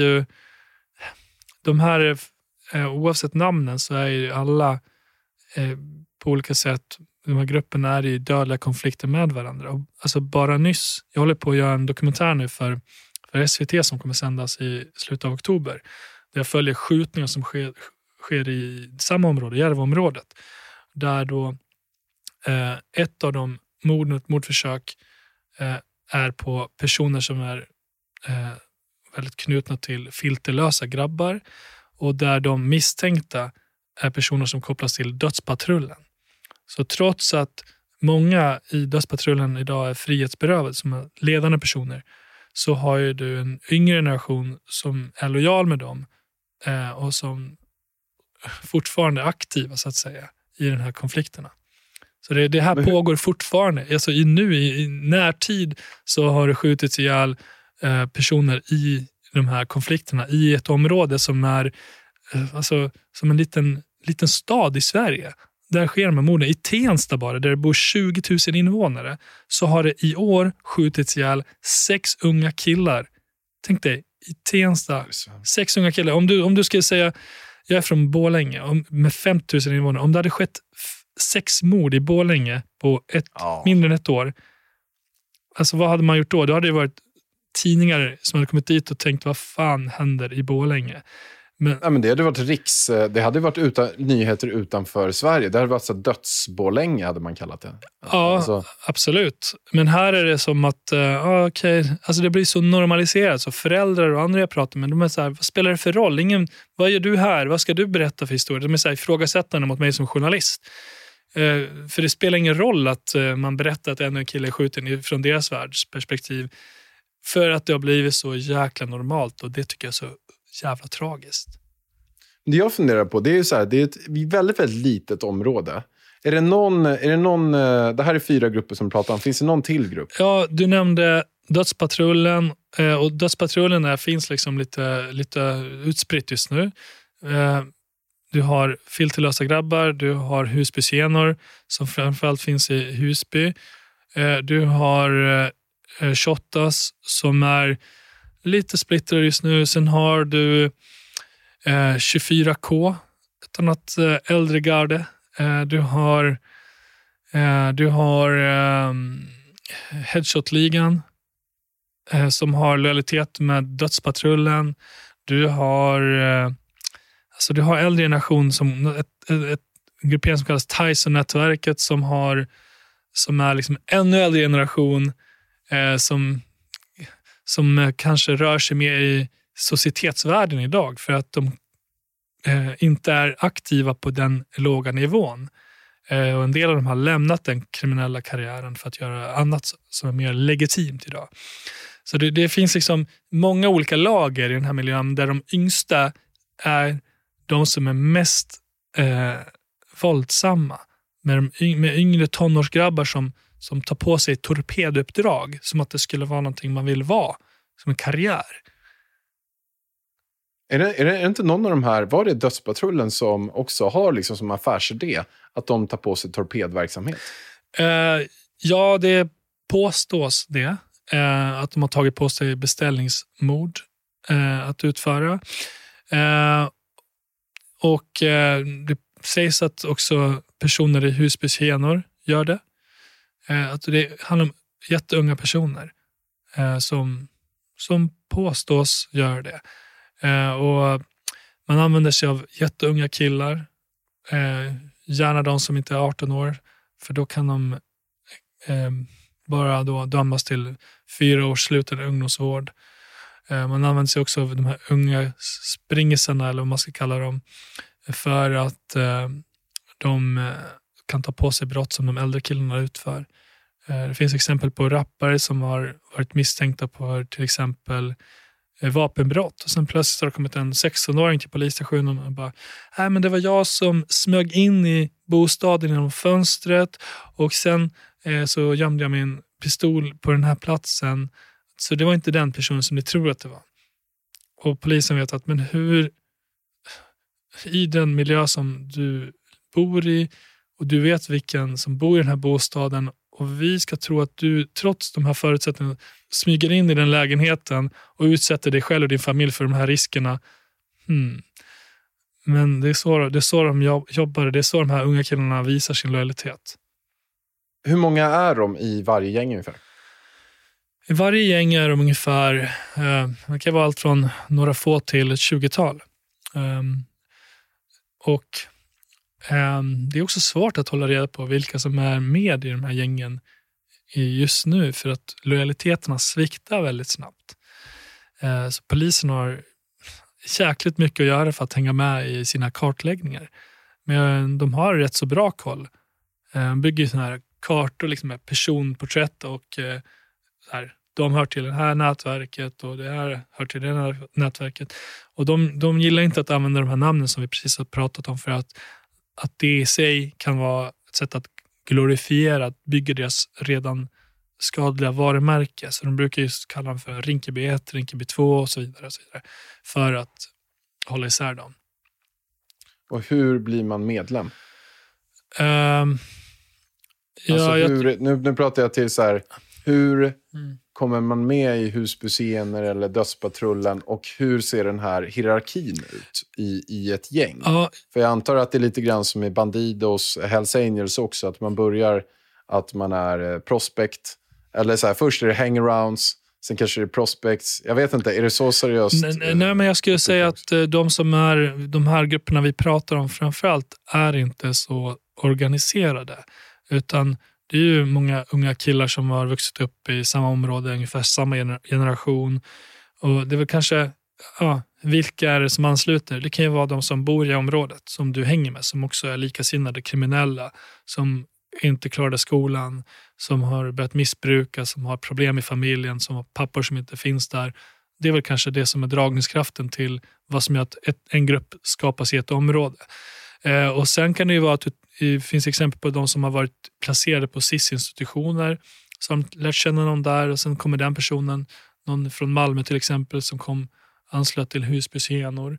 Speaker 4: här oavsett namnen så är ju alla på olika sätt, de här grupperna är i dödliga konflikter med varandra. Och, alltså bara nyss, jag håller på att göra en dokumentär nu för SVT som kommer sändas i slutet av oktober. Där jag följer skjutningar som sker i samma område, Järvaområdet. Där då ett av de mordförsök är på personer som är väldigt knutna till filterlösa grabbar. Och där de misstänkta är personer som kopplas till Dödspatrullen. Så trots att många i Dödspatrullen idag är frihetsberövade som är ledande personer, så har ju du en yngre generation som är lojal med dem och som fortfarande är aktiva så att säga i den här konflikterna. Så det här pågår fortfarande. Alltså i närtid så har det skjutits ihjäl personer i de här konflikterna i ett område som är alltså, som en liten stad i Sverige. Där sker de här morden. I Tensta bara, där det bor 20 000 invånare, så har det i år skjutits ihjäl 6 unga killar. Tänk dig, i Tensta, 6 unga killar. Om du skulle säga, jag är från Borlänge, med 5 000 invånare. Om det hade skett 6 mord i Borlänge på mindre än ett år. Alltså vad hade man gjort då? Då hade det varit tidningar som hade kommit dit och tänkt, vad fan händer i Borlänge?
Speaker 2: Men det hade varit det hade varit nyheter utanför Sverige. Det hade varit så dödsborlänge hade man kallat det.
Speaker 4: Ja, alltså. Absolut. Men här är det som att alltså det blir så normaliserat. Så föräldrar och andra jag pratar med, de är så här, vad spelar det för roll? Vad gör du här? Vad ska du berätta för historia? De är så här ifrågasättande mot mig som journalist. För det spelar ingen roll att man berättar att en kille är skjuten från deras världsperspektiv. För att det har blivit så jäkla normalt, och det tycker jag är så jävla tragiskt.
Speaker 2: Det jag funderar på, det är ju så här, det är ett väldigt, väldigt litet område. Är det någon, det här är 4 grupper som pratar om, finns det någon till grupp?
Speaker 4: Ja, du nämnde Dödspatrullen, och Dödspatrullen där finns liksom lite utspritt just nu. Du har filterlösa grabbar, du har Husbysenor som framförallt finns i Husby. Du har Shottaz som är lite splittrade just nu. Sen har du 24K, ett annat äldre garde. Du har Headshot-ligan som har lojalitet med Dödspatrullen. Du har äldre generation som ett gruppering som kallas Tyson-nätverket som är liksom ännu äldre generation som kanske rör sig mer i societetsvärlden idag för att de inte är aktiva på den låga nivån. Och en del av dem har lämnat den kriminella karriären för att göra annat som är mer legitimt idag. Så det finns liksom många olika lager i den här miljön där de yngsta är de som är mest våldsamma. Med yngre tonårsgrabbar som tar på sig torpeduppdrag som att det skulle vara någonting man vill vara, som en karriär.
Speaker 2: Är det inte någon av de här, var det Dödspatrullen som också har liksom som affärsidé att de tar på sig torpedverksamhet?
Speaker 4: Ja, det påstås det. Att de har tagit på sig beställningsmord att utföra. Och det sägs att också personer i Husbysenor gör det. Att det handlar om jätteunga personer som påstås göra det. Och man använder sig av jätteunga killar. Gärna de som inte är 18 år. För då kan de bara då dömas till 4 års sluten ungdomsvård. Man använder sig också av de här unga springisarna, eller vad man ska kalla dem, för att de kan ta på sig brott som de äldre killarna utför. Det finns exempel på rappare som har varit misstänkta på till exempel vapenbrott. Och sen plötsligt har det kommit en 16-åring till polisstationen och bara, men det var jag som smög in i bostaden genom fönstret och sen så gömde jag min pistol på den här platsen. Så det var inte den personen som ni tror att det var. Och polisen vet att, men hur i den miljö som du bor i och du vet vilken som bor i den här bostaden och vi ska tro att du trots de här förutsättningarna smyger in i den lägenheten och utsätter dig själv och din familj för de här riskerna. Men det är så de jobbar, det är så de här unga killarna visar sin lojalitet.
Speaker 2: Hur många är de i varje gäng ungefär?
Speaker 4: I varje gäng är de ungefär, det kan vara allt från några få till ett 20-tal. Och det är också svårt att hålla reda på vilka som är med i de här gängen just nu, för att lojaliteterna sviktar väldigt snabbt. Så polisen har jäkligt mycket att göra för att hänga med i sina kartläggningar. Men de har rätt så bra koll. De bygger såna här kartor liksom med personporträtt och så här de hör till det här nätverket och det här hör till det här nätverket. Och de gillar inte att använda de här namnen som vi precis har pratat om, för att det i sig kan vara ett sätt att glorifiera, att bygga deras redan skadliga varumärke. Så de brukar ju kalla dem för Rinkeby 1, Rinkeby 2 och så vidare, för att hålla isär dem.
Speaker 2: Och hur blir man medlem? Nu pratar jag till så här, hur kommer man med i Husby-scener eller Dödspatrullen, och hur ser den här hierarkin ut i ett gäng?
Speaker 4: Ja.
Speaker 2: För jag antar att det är lite grann som i Bandidos, Hells Angels också, att man börjar att man är prospect, eller så här, först är det hangarounds, sen kanske det är prospects. Jag vet inte, är det så seriöst?
Speaker 4: Nej, men jag skulle säga att de här grupperna vi pratar om framförallt är inte så organiserade, utan det är ju många unga killar som har vuxit upp i samma område, ungefär samma generation. Och det är väl kanske, vilka är det som ansluter? Det kan ju vara de som bor i området, som du hänger med, som också är likasinnade kriminella, som inte klarade skolan, som har börjat missbruka, som har problem i familjen, som har pappor som inte finns där. Det är väl kanske det som är dragningskraften till vad som gör att en grupp skapas i ett område. Och sen kan det ju vara att det finns exempel på de som har varit placerade på SIS-institutioner, som lärt känna någon där, och sen kommer den personen, någon från Malmö till exempel, som anslöt till Husbys henor.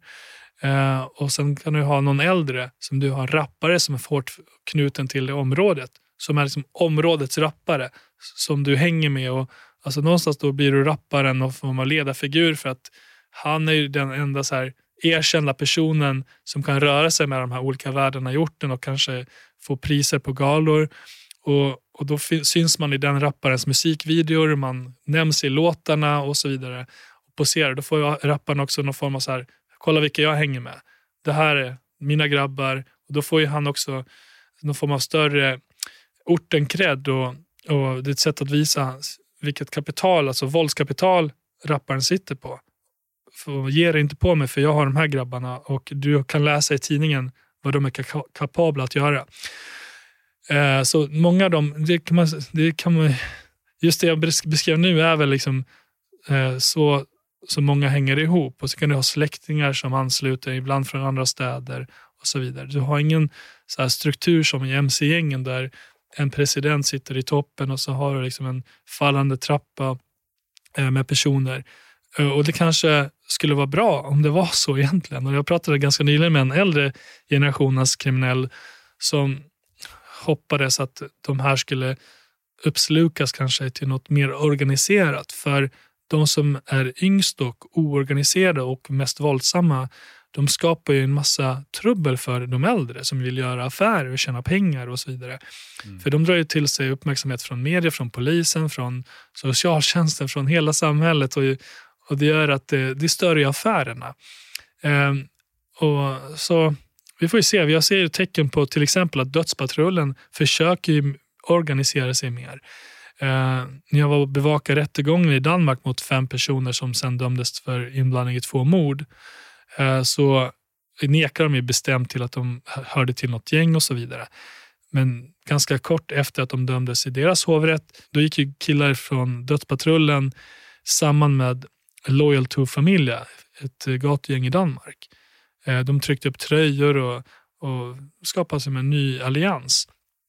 Speaker 4: Och sen kan du ha någon äldre, som du har en rappare som är hårt knuten till det området, som är liksom områdets rappare som du hänger med, och alltså någonstans då blir du rapparen och får man ledarfigur, för att han är ju den enda så här erkända personen som kan röra sig med de här olika världarna i orten och kanske få priser på galor. Och då syns man i den rapparens musikvideor, man nämns i låtarna och så vidare. Och poserar, då får ju rapparen också någon form av så här, kolla vilka jag hänger med. Det här är mina grabbar. Och då får ju han också någon form av större orten-cred, och det är ett sätt att visa vilket kapital, alltså våldskapital, rapparen sitter på. För ge det inte på mig, för jag har de här grabbarna, och du kan läsa i tidningen vad de är kapabla att göra. Så många av dem, det kan man, just det jag beskrev nu är väl liksom så många hänger ihop, och så kan du ha släktingar som ansluter ibland från andra städer och så vidare. Du har ingen så här struktur som i MC-gängen där en president sitter i toppen och så har du liksom en fallande trappa med personer. Och det kanske skulle vara bra om det var så egentligen. Och jag pratade ganska nyligen med en äldre generationens kriminell som hoppades att de här skulle uppslukas kanske till något mer organiserat. För de som är yngst och oorganiserade och mest våldsamma, de skapar ju en massa trubbel för de äldre som vill göra affärer och tjäna pengar och så vidare. För de drar ju till sig uppmärksamhet från media, från polisen, från socialtjänsten, från hela samhället, och det gör att det stör i affärerna. Och så vi får ju se. Jag ser ju tecken på till exempel att Dödspatrullen försöker organisera sig mer. När jag var och bevakade rättegången i Danmark mot 5 personer som sedan dömdes för inblandning i 2 mord, så nekar de ju bestämt till att de hörde till något gäng och så vidare. Men ganska kort efter att de dömdes i deras hovrätt, då gick ju killar från Dödspatrullen samman med Loyal to Familia, ett gatugäng i Danmark. De tryckte upp tröjor och skapade sig en ny allians.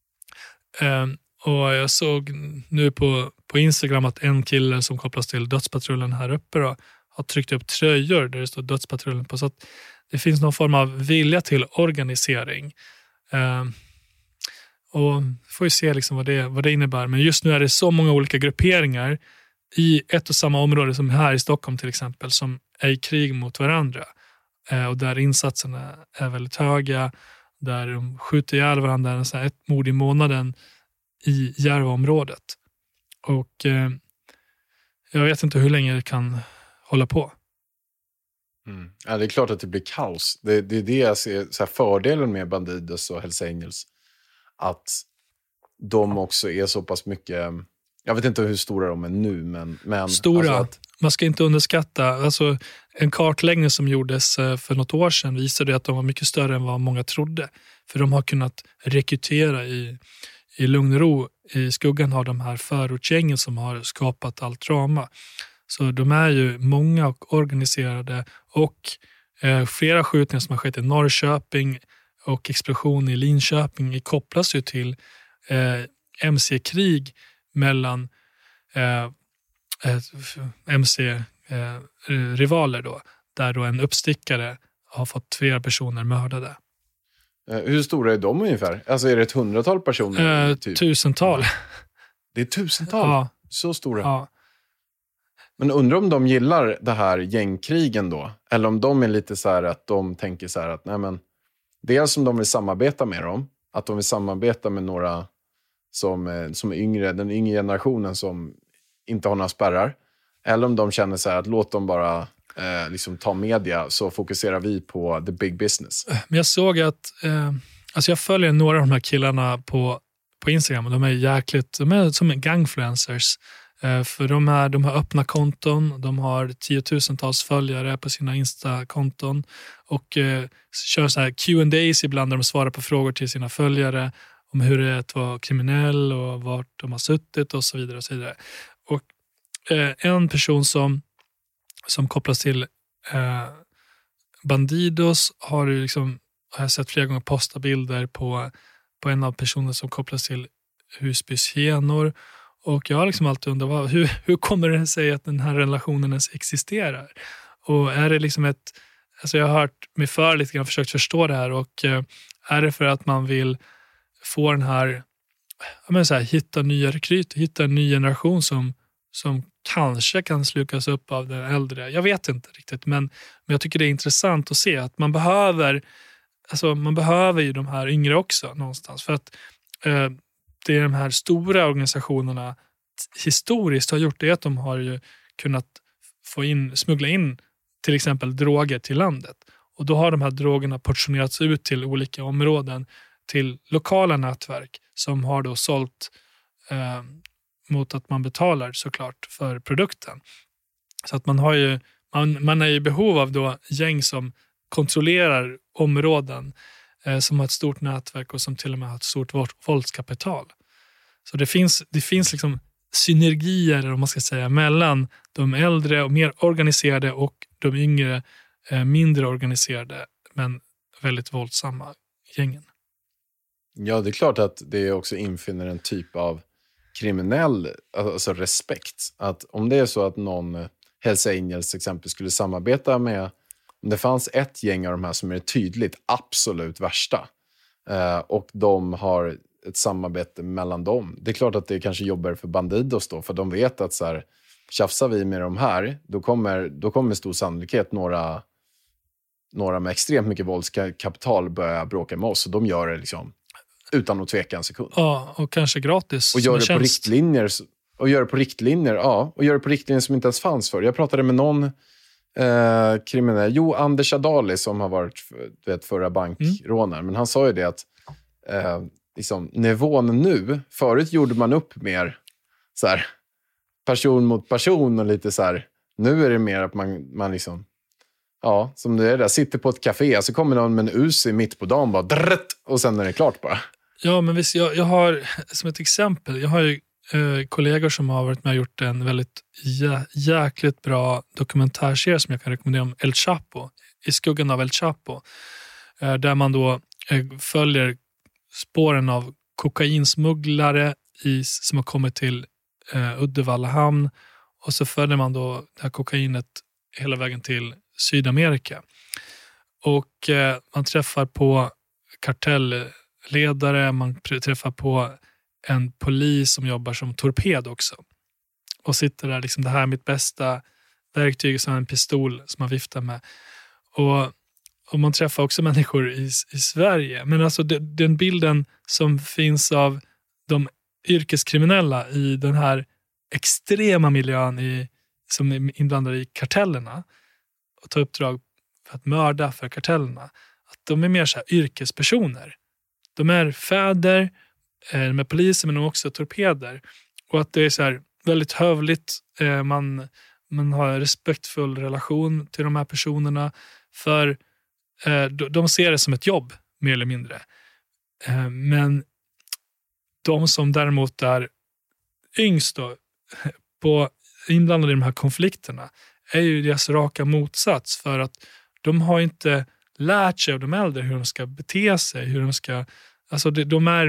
Speaker 4: Och jag såg nu på Instagram att en kille som kopplas till Dödspatrullen här uppe då, har tryckt upp tröjor där det står Dödspatrullen på. Så att det finns någon form av vilja till organisering. Och får ju se liksom vad det innebär. Men just nu är det så många olika grupperingar i ett och samma område som här i Stockholm till exempel, som är i krig mot varandra. Och där insatserna är väldigt höga, där de skjuter ihjäl varandra, så här 1 mord i månaden i Järvaområdet. Och jag vet inte hur länge det kan hålla på.
Speaker 2: Ja, det är klart att det blir kaos. Det är det jag ser, så här, fördelen med Bandidos och Hells Angels, att de också är så pass mycket. Jag vet inte hur stora de är nu, men
Speaker 4: stora.
Speaker 2: Alltså
Speaker 4: Man ska inte underskatta. Alltså, en kartläggning som gjordes för något år sedan visade att de var mycket större än vad många trodde. För de har kunnat rekrytera i lugn och ro i skuggan av de här förortsgängen som har skapat allt drama. Så de är ju många och organiserade, och flera skjutningar som har skett i Norrköping och explosion i Linköping kopplas ju till MC-krig mellan MC-rivaler då, där då en uppstickare har fått flera personer mördade.
Speaker 2: Hur stora är de ungefär? Alltså är det 100-tal personer?
Speaker 4: Typ? 1000-tal.
Speaker 2: Det är 1000-tal?
Speaker 4: Ja.
Speaker 2: Så stora?
Speaker 4: Ja.
Speaker 2: Men undrar om de gillar det här gängkrigen då? Eller om de är lite så här att de tänker så här att nej men, dels om de vill samarbeta med dem, att de vill samarbeta med några som är yngre, den yngre generationen som inte har några spärrar. Eller om de känner så här att låt dem bara liksom ta media, så fokuserar vi på the big business. Men
Speaker 4: jag såg att alltså jag följer några av de här killarna på Instagram, och de är som gangfluencers. För de har öppna konton, de har 10,000-tals följare på sina Insta-konton och kör så här Q&As ibland där de svarar på frågor till sina följare om hur det är att vara kriminell och vart de har suttit och så vidare och så vidare. Och en person som kopplas till Bandidos har jag sett flera gånger posta bilder på en av personerna som kopplas till Husbys hyenor. Och jag har alltid undrat, hur kommer det sig att den här relationen ens existerar? Och är det jag har hört mig för lite grann, försökt förstå det här, och är det för att man vill få den här, hitta nya rekryter, hitta en ny generation som kanske kan slukas upp av den äldre. Jag vet inte riktigt, men jag tycker det är intressant att se att man behöver ju de här yngre också någonstans, för att det är de här stora organisationerna historiskt har gjort det, att de har ju kunnat smuggla in till exempel droger till landet. Och då har de här drogerna portionerats ut till olika områden, till lokala nätverk som har då sålt mot att man betalar såklart för produkten. Så att man är i behov av då gäng som kontrollerar områden, som har ett stort nätverk och som till och med har ett stort våldskapital. Så det finns synergier, om man ska säga, mellan de äldre och mer organiserade och de yngre, mindre organiserade men väldigt våldsamma gängen. Ja,
Speaker 2: det är klart att det också infinner en typ av kriminell, alltså respekt. Att om det är så att någon Hells Angels exempel skulle samarbeta med, om det fanns ett gäng av de här som är tydligt absolut värsta, och de har ett samarbete mellan dem. Det är klart att det kanske jobbar för Bandidos då, för de vet att så här, tjafsar vi med de här, då kommer stor sannolikhet några med extremt mycket våldskapital börja bråka med oss, och de gör det utan att tveka en sekund.
Speaker 4: Ja, och kanske gratis.
Speaker 2: Och gör det på riktlinjer. Och gör det på riktlinjer, ja. Och gör det på riktlinjer som inte ens fanns för. Jag pratade med någon kriminell. Anders Adali som har varit förra bankrånare. Men han sa ju det att nivån nu, förut gjorde man upp mer så här, person mot person och lite så här. Nu är det mer att man som det är där, sitter på ett café, så kommer någon med en Uzi mitt på dagen bara drrrt, och sen är det klart bara.
Speaker 4: Ja, men visst, jag har som ett exempel, jag har ju kollegor som har varit med och gjort en väldigt jäkligt bra dokumentärserie som jag kan rekommendera om El Chapo, i skuggan av El Chapo, där man då följer spåren av kokainsmugglare som har kommit till Uddevalla hamn, och så följer man då det här kokainet hela vägen till Sydamerika. Och man träffar på kartellledare, man träffar på en polis som jobbar som torped också. Och sitter där, det här är mitt bästa verktyg, som en pistol som man viftar med. Och man träffar också människor i Sverige. Men alltså den bilden som finns av de yrkeskriminella i den här extrema miljön som är inblandade i kartellerna och tar uppdrag för att mörda för kartellerna, att de är mer så här yrkespersoner. De är fäder, de är poliser, men de är också torpeder. Och att det är så här väldigt hövligt, man har en respektfull relation till de här personerna, för de ser det som ett jobb, mer eller mindre. Men de som däremot är yngst då, inblandade i de här konflikterna, är ju deras raka motsats, för att de har inte lärt sig av de äldre hur de ska bete sig, hur de ska, alltså de är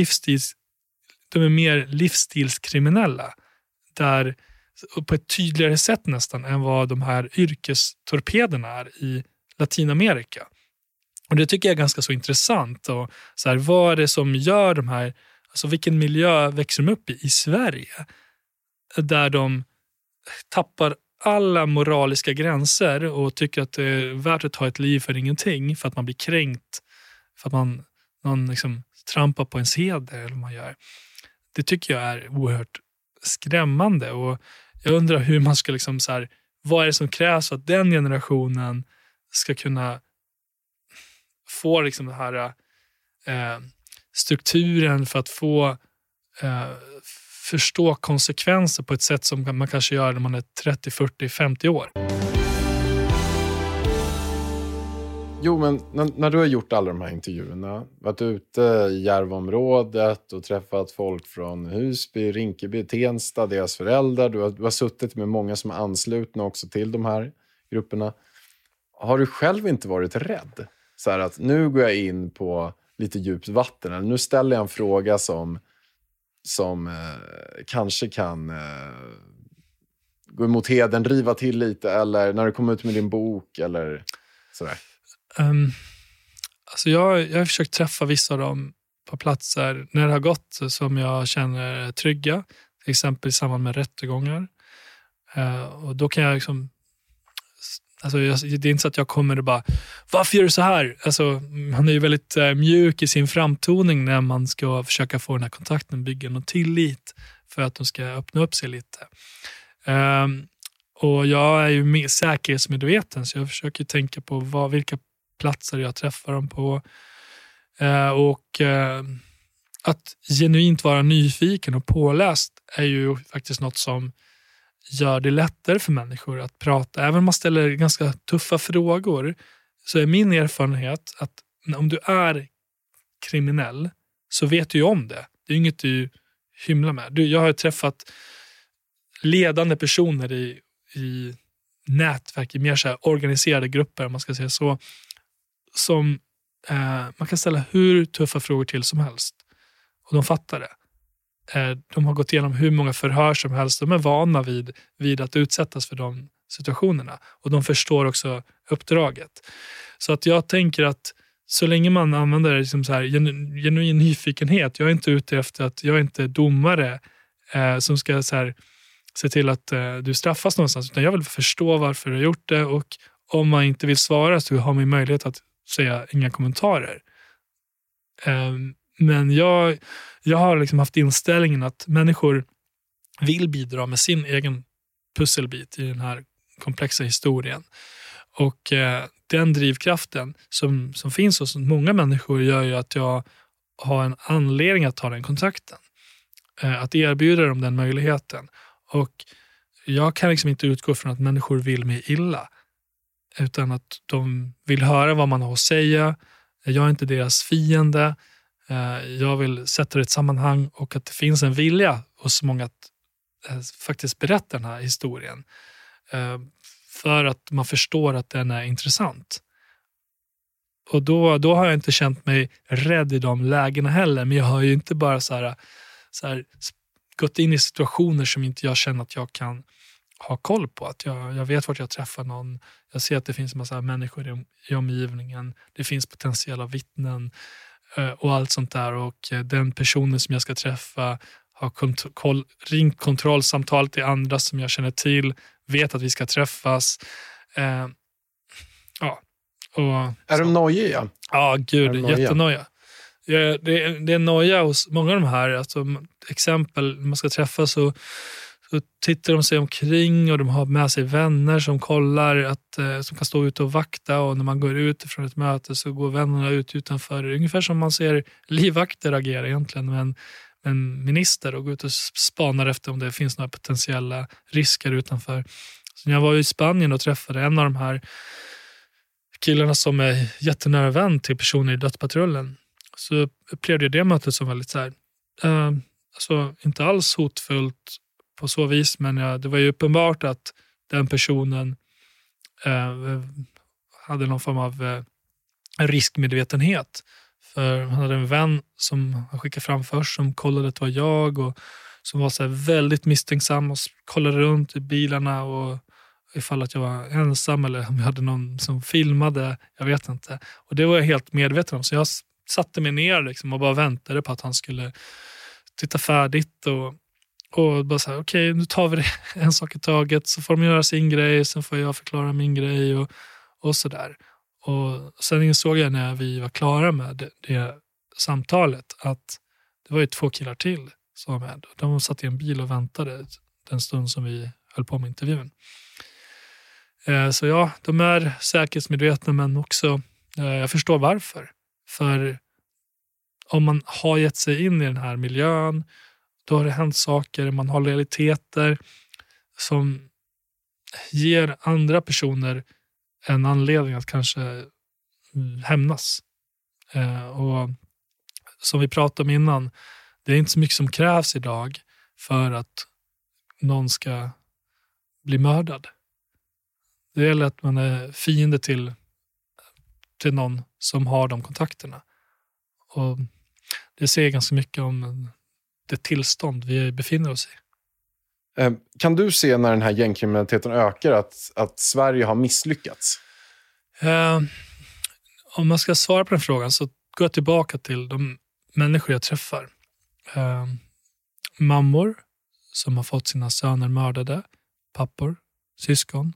Speaker 4: mer livsstilskriminella där, på ett tydligare sätt nästan än vad de här yrkestorpederna är i Latinamerika. Och det tycker jag är ganska så intressant. Och så här, vad är det som gör de här, alltså vilken miljö växer de upp i Sverige där de tappar alla moraliska gränser och tycker att det är värt att ta ett liv för ingenting, för att man blir kränkt, för att någon liksom trampar på ens heder eller vad man gör. Det tycker jag är oerhört skrämmande, och jag undrar hur man ska liksom så här, vad är det som krävs för att den generationen ska kunna få liksom den här strukturen för att få förstå konsekvenser på ett sätt som man kanske gör när man är 30, 40, 50 år.
Speaker 2: Jo, men när du har gjort alla de här intervjuerna, varit ute i Järvaområdet och träffat folk från Husby, Rinkeby, Tensta, deras föräldrar. Du har suttit med många som är anslutna också till de här grupperna. Har du själv inte varit rädd? Så här att nu går jag in på lite djupt vatten. Eller nu ställer jag en fråga som kanske kan gå emot heden, driva till lite. Eller när du kommer ut med din bok eller sådär.
Speaker 4: Alltså jag har försökt träffa vissa av dem på platser när det har gått som jag känner trygga. Till exempel i samband med rättegångar. Och då kan jag liksom... Alltså det är inte så att jag kommer och bara, varför gör du så här? Alltså, han är ju väldigt mjuk i sin framtoning när man ska försöka få den här kontakten, bygga någon tillit för att de ska öppna upp sig lite. Och jag är ju mer säkerhetsmedveten, så jag försöker tänka på vilka platser jag träffar dem på. Och att genuint vara nyfiken och påläst är ju faktiskt något som gör det lättare för människor att prata. Även om man ställer ganska tuffa frågor, så är min erfarenhet att om du är kriminell så vet du ju om det. Det är inget du hymlar med. Jag har träffat ledande personer i nätverk, i mer så här organiserade grupper, om man ska säga så, som man kan ställa hur tuffa frågor till som helst. Och de fattar det. De har gått igenom hur många förhör som helst. De är vana vid att utsättas för de situationerna. Och de förstår också uppdraget. Så att jag tänker att så länge man använder liksom så här genuin nyfikenhet. Jag är inte ute efter att jag är inte domare som ska så här, se till att du straffas någonstans. Utan jag vill förstå varför du har gjort det. Och om man inte vill svara så har man möjlighet att säga inga kommentarer. Men jag har liksom haft inställningen att människor vill bidra med sin egen pusselbit i den här komplexa historien. Och den drivkraften som finns hos många människor gör ju att jag har en anledning att ta den kontakten. Att erbjuda dem den möjligheten. Och jag kan liksom inte utgå från att människor vill mig illa. Utan att de vill höra vad man har att säga. Jag är inte deras fiende. Jag vill sätta det i ett sammanhang, och att det finns en vilja hos många att faktiskt berätta den här historien. För att man förstår att den är intressant. Och då har jag inte känt mig rädd i de lägena heller. Men jag har ju inte bara så här gått in i situationer som inte jag känner att jag kan ha koll på. Att jag vet vart jag träffar någon. Jag ser att det finns en massa människor i omgivningen. Det finns potentiella vittnen och allt sånt där. Och den personen som jag ska träffa har ringt kontrollsamtal till andra som jag känner till. Vet att vi ska träffas. Ja. Och,
Speaker 2: är de nojiga?
Speaker 4: Ja, gud. Jättenoja. Det är noja hos många av de här. Alltså, exempel, när man ska träffas så tittar de sig omkring och de har med sig vänner som kollar som kan stå ute och vakta, och när man går ut från ett möte så går vännerna ut utanför, ungefär som man ser livvakter agera egentligen med en minister, och går ut och spanar efter om det finns några potentiella risker utanför. Så när jag var i Spanien och träffade en av de här killarna som är jättenära vän till personer i dödspatrullen, så upplevde jag det mötet som väldigt så här alltså inte alls hotfullt på så vis, men det var ju uppenbart att den personen hade någon form av riskmedvetenhet. För han hade en vän som han skickade fram först som kollade att det var jag och som var så här väldigt misstänksam och kollade runt i bilarna och ifall att jag var ensam eller om jag hade någon som filmade, jag vet inte. Och det var jag helt medveten om, så jag satte mig ner liksom och bara väntade på att han skulle titta färdigt och bara så här, okej, nu tar vi det en sak i taget, så får de göra sin grej, sen får jag förklara min grej och sådär. Och sen insåg jag när vi var klara med det samtalet att det var ju 2 killar till som var med. De satt i en bil och väntade den stund som vi höll på med intervjun. Så ja, de är säkerhetsmedvetna, men också jag förstår varför. För om man har gett sig in i den här miljön, då har det hänt saker, man har lojaliteter som ger andra personer en anledning att kanske hämnas. Och som vi pratade om innan, det är inte så mycket som krävs idag för att någon ska bli mördad. Det gäller att man är fiende till någon som har de kontakterna. Och det säger ganska mycket om det tillstånd vi befinner oss i.
Speaker 2: Kan du se när den här gängkriminaliteten ökar att Sverige har misslyckats?
Speaker 4: Om man ska svara på den frågan så går jag tillbaka till de människor jag träffar. Mammor som har fått sina söner mördade, pappor, syskon.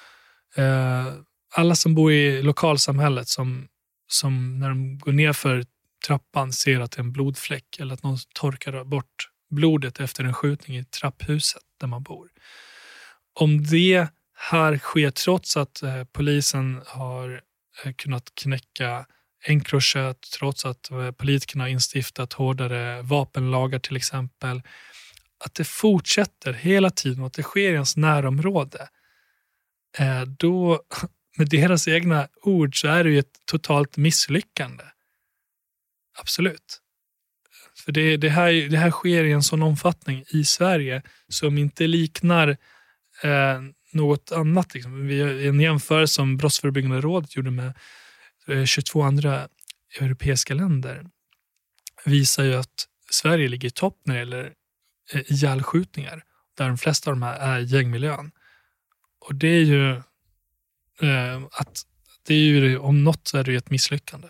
Speaker 4: Alla som bor i lokalsamhället som när de går ner för trappan ser att det är en blodfläck eller att någon torkar bort blodet efter en skjutning i trapphuset där man bor. Om det här sker trots att polisen har kunnat knäcka Encrochat, trots att politikerna har instiftat hårdare vapenlagar till exempel, att det fortsätter hela tiden och att det sker i ens närområde, då med deras egna ord så är det ju ett totalt misslyckande. Absolut. För det här sker i en sån omfattning i Sverige som inte liknar något annat. Liksom. En jämförelse som Brottsförebyggande rådet gjorde med 22 andra europeiska länder visar ju att Sverige ligger i topp när det gäller ihjälskjutningar, där de flesta av de här är gängmiljön. Och det är ju om något så är det ju ett misslyckande.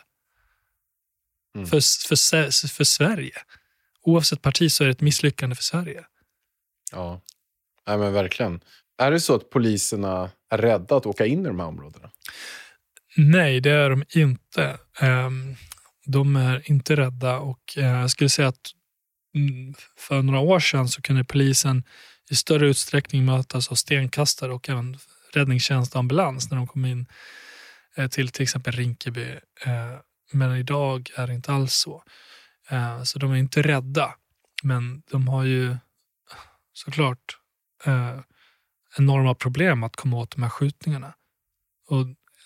Speaker 4: För Sverige. Oavsett parti så är det ett misslyckande för Sverige.
Speaker 2: Ja, nej, men verkligen. Är det så att poliserna är rädda att åka in i de här områdena?
Speaker 4: Nej, det är de inte. De är inte rädda och jag skulle säga att för några år sedan så kunde polisen i större utsträckning mötas av stenkastare och även räddningstjänst och ambulans när de kom in till exempel Rinkeby. Men idag är det inte alls så. Så de är inte rädda. Men de har ju såklart enorma problem att komma åt de här skjutningarna. Och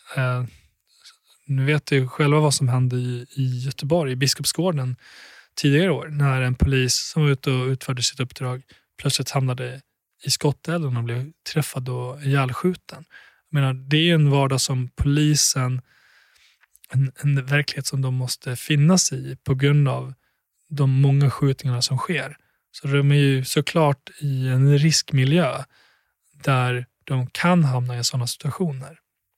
Speaker 4: nu vet du själva vad som hände i Göteborg, i Biskopsgården tidigare år, när en polis som var ute och utförde sitt uppdrag plötsligt hamnade i skottelden och blev träffad och ihjälskjuten. Jag menar, det är en vardag som polisen, en verklighet som de måste finnas i på grund av de många skjutningarna som sker. Så de är ju såklart i en riskmiljö där de kan hamna i sådana situationer.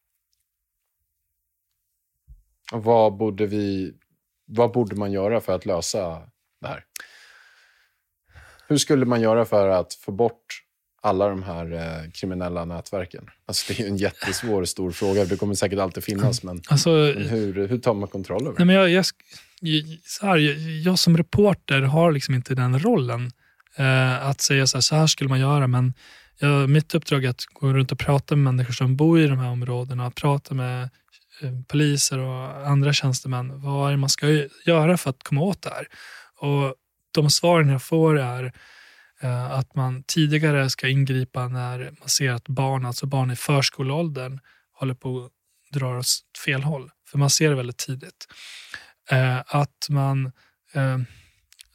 Speaker 2: Vad borde man göra för att lösa det här? Hur skulle man göra för att få bort alla de här kriminella nätverken? Alltså det är ju en jättesvår och stor fråga. Det kommer säkert alltid finnas, men hur tar man kontroll över det?
Speaker 4: Nej, men jag som reporter har liksom inte den rollen att säga så här skulle man göra, men mitt uppdrag är att gå runt och prata med människor som bor i de här områdena, prata med poliser och andra tjänstemän. Vad är det man ska göra för att komma åt det här? Och de svaren jag får är att man tidigare ska ingripa när man ser att barn i förskoleåldern håller på att dra åt fel håll. För man ser det väldigt tidigt. Att man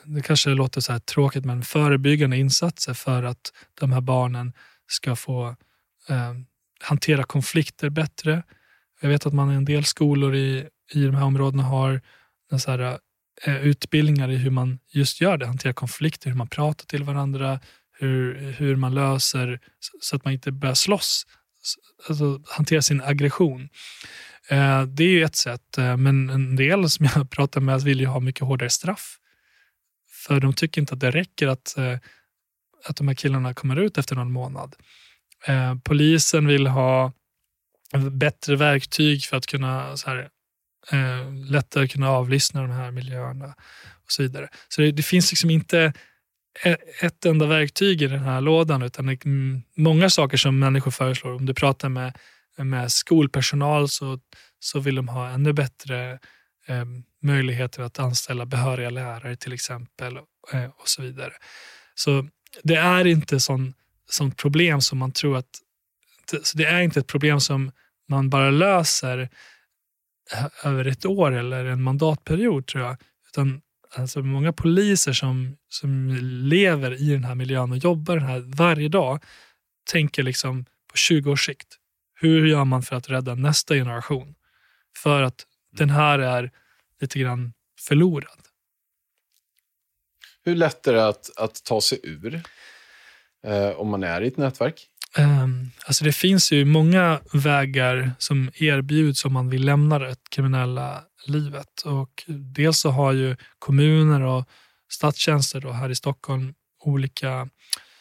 Speaker 4: det kanske låter så här tråkigt, men förebyggande insatser för att de här barnen ska få hantera konflikter bättre. Jag vet att man i en del skolor i de här områdena har så här, utbildningar i hur man just gör det, hanterar konflikter, hur man pratar till varandra, hur man löser så att man inte börjar slåss, alltså hantera sin aggression. Det är ju ett sätt, men en del som jag pratar med vill ju ha mycket hårdare straff. För de tycker inte att det räcker att de här killarna kommer ut efter någon månad. Polisen vill ha bättre verktyg för att kunna så här, lättare kunna avlyssna de här miljöerna och så vidare. Så det finns liksom inte ett enda verktyg i den här lådan, utan det är många saker som människor föreslår. Om du pratar med skolpersonal så vill de ha ännu bättre möjligheter att anställa behöriga lärare till exempel och så vidare. Så det är inte sånt problem som man tror att... Så det är inte ett problem som man bara löser över ett år eller en mandatperiod, tror jag. Utan alltså många poliser som lever i den här miljön och jobbar den här varje dag tänker liksom på 20 års sikt. Hur gör man för att rädda nästa generation? För att den här är lite grann förlorad.
Speaker 2: Hur lätt är det att ta sig ur om man är i ett nätverk?
Speaker 4: Alltså det finns ju många vägar som erbjuds om man vill lämna det kriminella livet. Och dels så har ju kommuner och statstjänster då här i Stockholm olika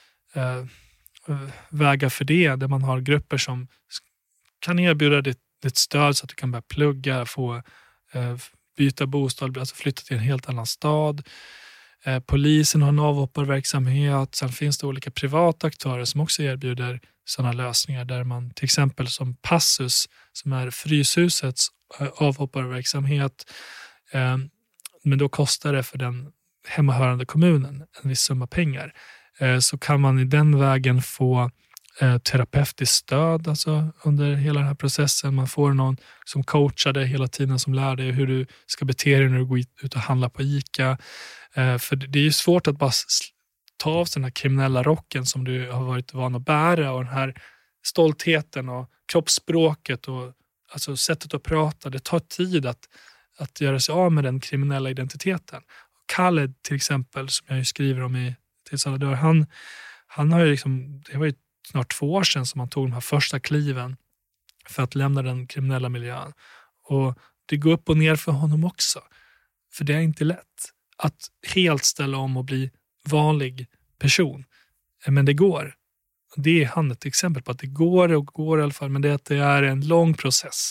Speaker 4: vägar för det. Där man har grupper som kan erbjuda ditt stöd så att du kan börja plugga, få byta bostad, alltså flytta till en helt annan stad. Polisen har en avhopparverksamhet. Sen finns det olika privata aktörer som också erbjuder sådana lösningar där man till exempel som Passus, som är Fryshusets avhopparverksamhet, men då kostar det för den hemmahörande kommunen en viss summa pengar. Så kan man i den vägen få terapeutiskt stöd alltså under hela den här processen. Man får någon som coachar dig hela tiden, som lär dig hur du ska bete dig när du går ut och handlar på ICA. För det är ju svårt att bara ta av den här kriminella rocken som du har varit van att bära, och den här stoltheten och kroppsspråket och alltså sättet att prata. Det tar tid att göra sig av med den kriminella identiteten. Khaled till exempel, som jag ju skriver om i Tills alla dör, han har ju liksom, det var ju snart 2 år sedan som han tog de här första kliven för att lämna den kriminella miljön. Och det går upp och ner för honom också. För det är inte lätt att helt ställa om och bli vanlig person. Men det går. Det är han ett exempel på att det går och går i alla fall, men det är en lång process.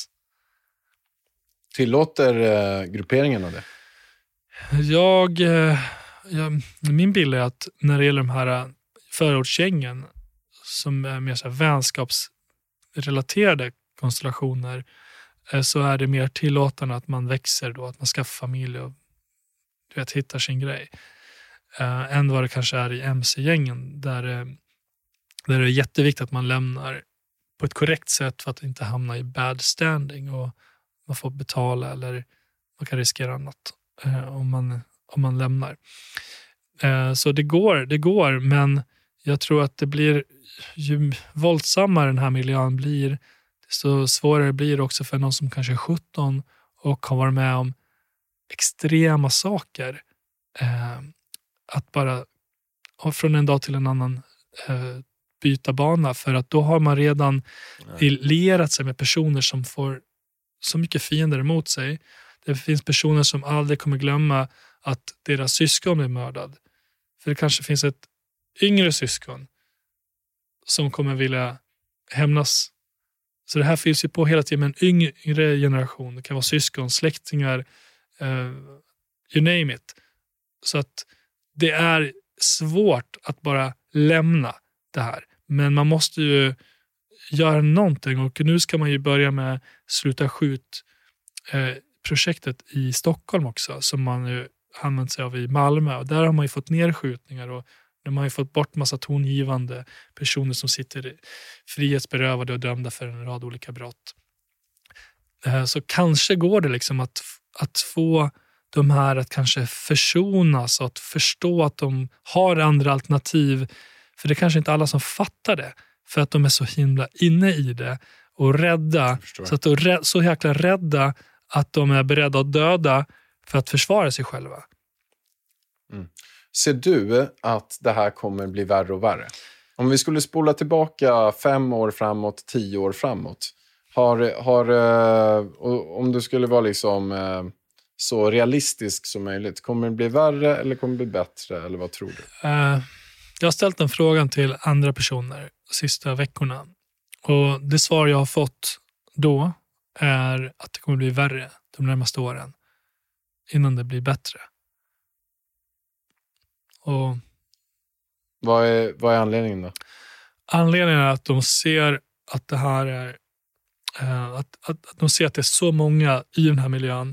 Speaker 2: Tillåter grupperingarna det?
Speaker 4: Min bild är att när det gäller de här förortsgängen som är mer så här vänskapsrelaterade konstellationer, så är det mer tillåtande att man växer då, att man skaffar familj och hittar sin grej. Än vad det kanske är i MC-gängen där det är jätteviktigt att man lämnar på ett korrekt sätt för att inte hamna i bad standing och man får betala eller man kan riskera annat om man lämnar. Så det går, men jag tror att det blir, ju våldsammare den här miljön blir, desto svårare blir det också för någon som kanske är 17 och har varit med om extrema saker. Att bara från en dag till en annan byta bana, för att då har man redan lierat sig med personer som får så mycket fiender emot sig. Det finns personer som aldrig kommer glömma att deras syskon är mördad. För det kanske finns ett yngre syskon som kommer vilja hämnas. Så det här finns ju på hela tiden med en yngre generation. Det kan vara syskon, släktingar, you name it. Så att det är svårt att bara lämna det här. Men man måste ju göra någonting, och nu ska man ju börja med Sluta skjut projektet i Stockholm också, som man ju använt sig av i Malmö, och där har man ju fått ner skjutningar och de har ju fått bort massa tongivande personer som sitter frihetsberövade och dömda för en rad olika brott. Så kanske går det liksom att få de här att kanske försonas och att förstå att de har andra alternativ. För det är kanske inte alla som fattar det. För att de är så himla inne i det och rädda. Så att de är så jäkla rädda att de är beredda att döda för att försvara sig själva.
Speaker 2: Mm. Ser du att det här kommer bli värre och värre? Om vi skulle spola tillbaka 5 år framåt, 10 år framåt. Om du skulle vara liksom så realistisk som möjligt. Kommer det bli värre eller kommer det bli bättre? Eller vad tror du?
Speaker 4: Jag har ställt den frågan till andra personer de sista veckorna. Och det svar jag har fått då är att det kommer bli värre de närmaste åren. Innan det blir bättre. Och
Speaker 2: vad är anledningen då? Anledningen
Speaker 4: är att de ser att det här är att de ser att det är så många i den här miljön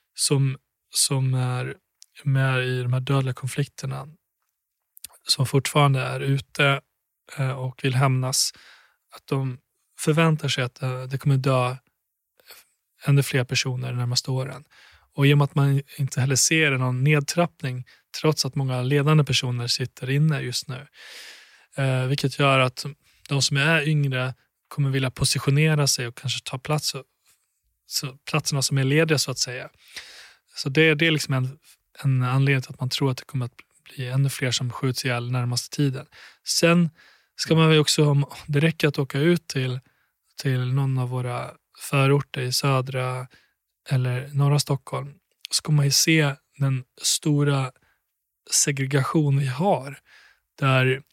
Speaker 4: som är med i de här dödliga konflikterna, som fortfarande är ute och vill hämnas, att de förväntar sig att det kommer dö ännu fler personer de närmaste åren. Och i och med att man inte heller ser någon nedtrappning trots att många ledande personer sitter inne just nu. Vilket gör att de som är yngre kommer vilja positionera sig och kanske ta platserna som är lediga så att säga. Så det är liksom en anledning till att man tror att det kommer att bli ännu fler som skjuts ihjäl närmaste tiden. Sen ska man väl också, om det räcker att åka ut till någon av våra förorter i södra eller norra Stockholm, ska man ju se den stora segregation vi har. Där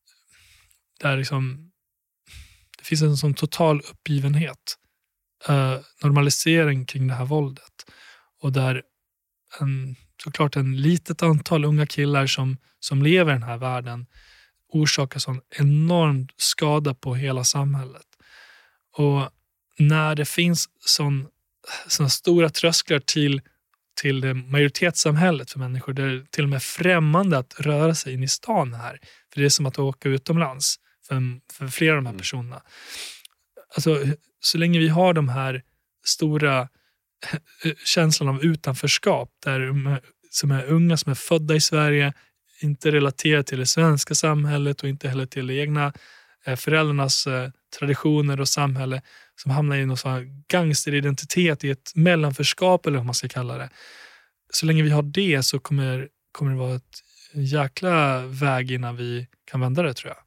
Speaker 4: liksom, det finns en sån total uppgivenhet. Normalisering kring det här våldet. Och där såklart en litet antal unga killar som lever i den här världen orsakar sån enorm skada på hela samhället. Och när det finns såna stora trösklar till det majoritetssamhället för människor, där det till och med främmande att röra sig in i stan här. För det är som att åka utomlands för flera av de här personerna. Alltså, så länge vi har de här stora känslan av utanförskap, som är unga som är födda i Sverige, inte relaterar till det svenska samhället och inte heller till de egna föräldrarnas traditioner och samhälle, som hamnar i någon sån gangsteridentitet i ett mellanförskap eller vad man ska kalla det. Så länge vi har det så kommer det vara ett jäkla väg innan vi kan vända det, tror jag.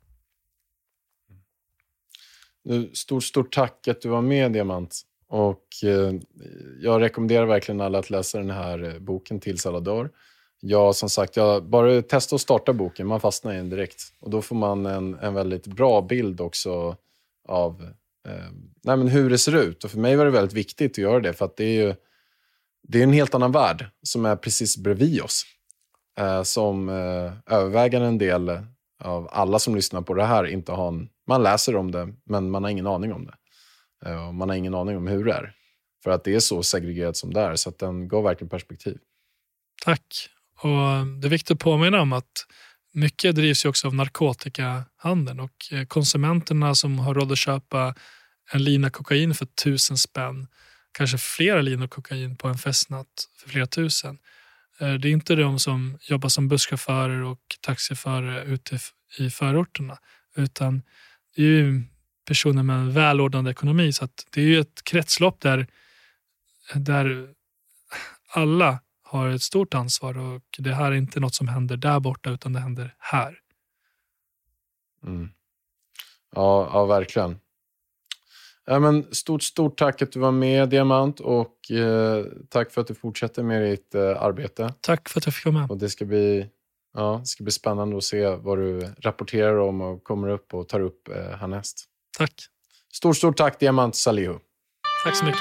Speaker 2: Stort tack att du var med, Diamant. Och jag rekommenderar verkligen alla att läsa den här boken Till Salvador. Jag som sagt, jag bara testa att starta boken, man fastnar i den direkt. Och då får man en väldigt bra bild också av hur det ser ut. Och för mig var det väldigt viktigt att göra det, för att det är en helt annan värld som är precis bredvid oss. Som övervägande en del av alla som lyssnar på det här inte har man läser om det, men man har ingen aning om det. Och man har ingen aning om hur det är. För att det är så segregerat som det är. Så att den gav verkligen perspektiv.
Speaker 4: Tack. Och det är viktigt att påminna om att mycket drivs ju också av narkotikahandeln. Och konsumenterna som har råd att köpa en lina kokain för 1000 spänn. Kanske flera linor kokain på en festnatt för flera tusen. Det är inte de som jobbar som busschaufförer och taxiförare ute i förorterna. Utan det är ju personer med en välordnad ekonomi. Så att det är ju ett kretslopp där alla har ett stort ansvar. Och det här är inte något som händer där borta, utan det händer här.
Speaker 2: Mm. Ja, verkligen. Ja, men stort tack att du var med, Diamant. Och tack för att du fortsätter med ditt arbete.
Speaker 4: Tack för att jag fick vara med.
Speaker 2: Och det ska bli spännande att se vad du rapporterar om och kommer upp och tar upp härnäst.
Speaker 4: Tack.
Speaker 2: Stort tack, Diamant Salihu.
Speaker 4: Tack så mycket.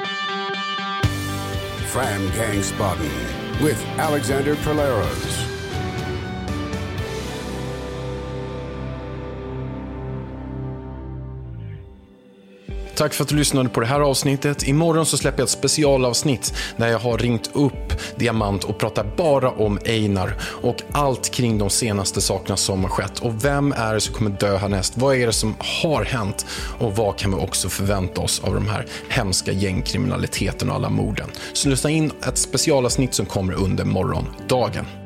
Speaker 3: Fram Gangsbotten with Alexander Polaros.
Speaker 2: Tack för att du lyssnade på det här avsnittet. Imorgon så släpper jag ett specialavsnitt där jag har ringt upp Diamant och pratar bara om Einar och allt kring de senaste sakerna som har skett. Och vem är det som kommer dö härnäst? Vad är det som har hänt? Och vad kan vi också förvänta oss av de här hemska gängkriminaliteten och alla morden? Så lyssna in ett specialavsnitt som kommer under morgondagen.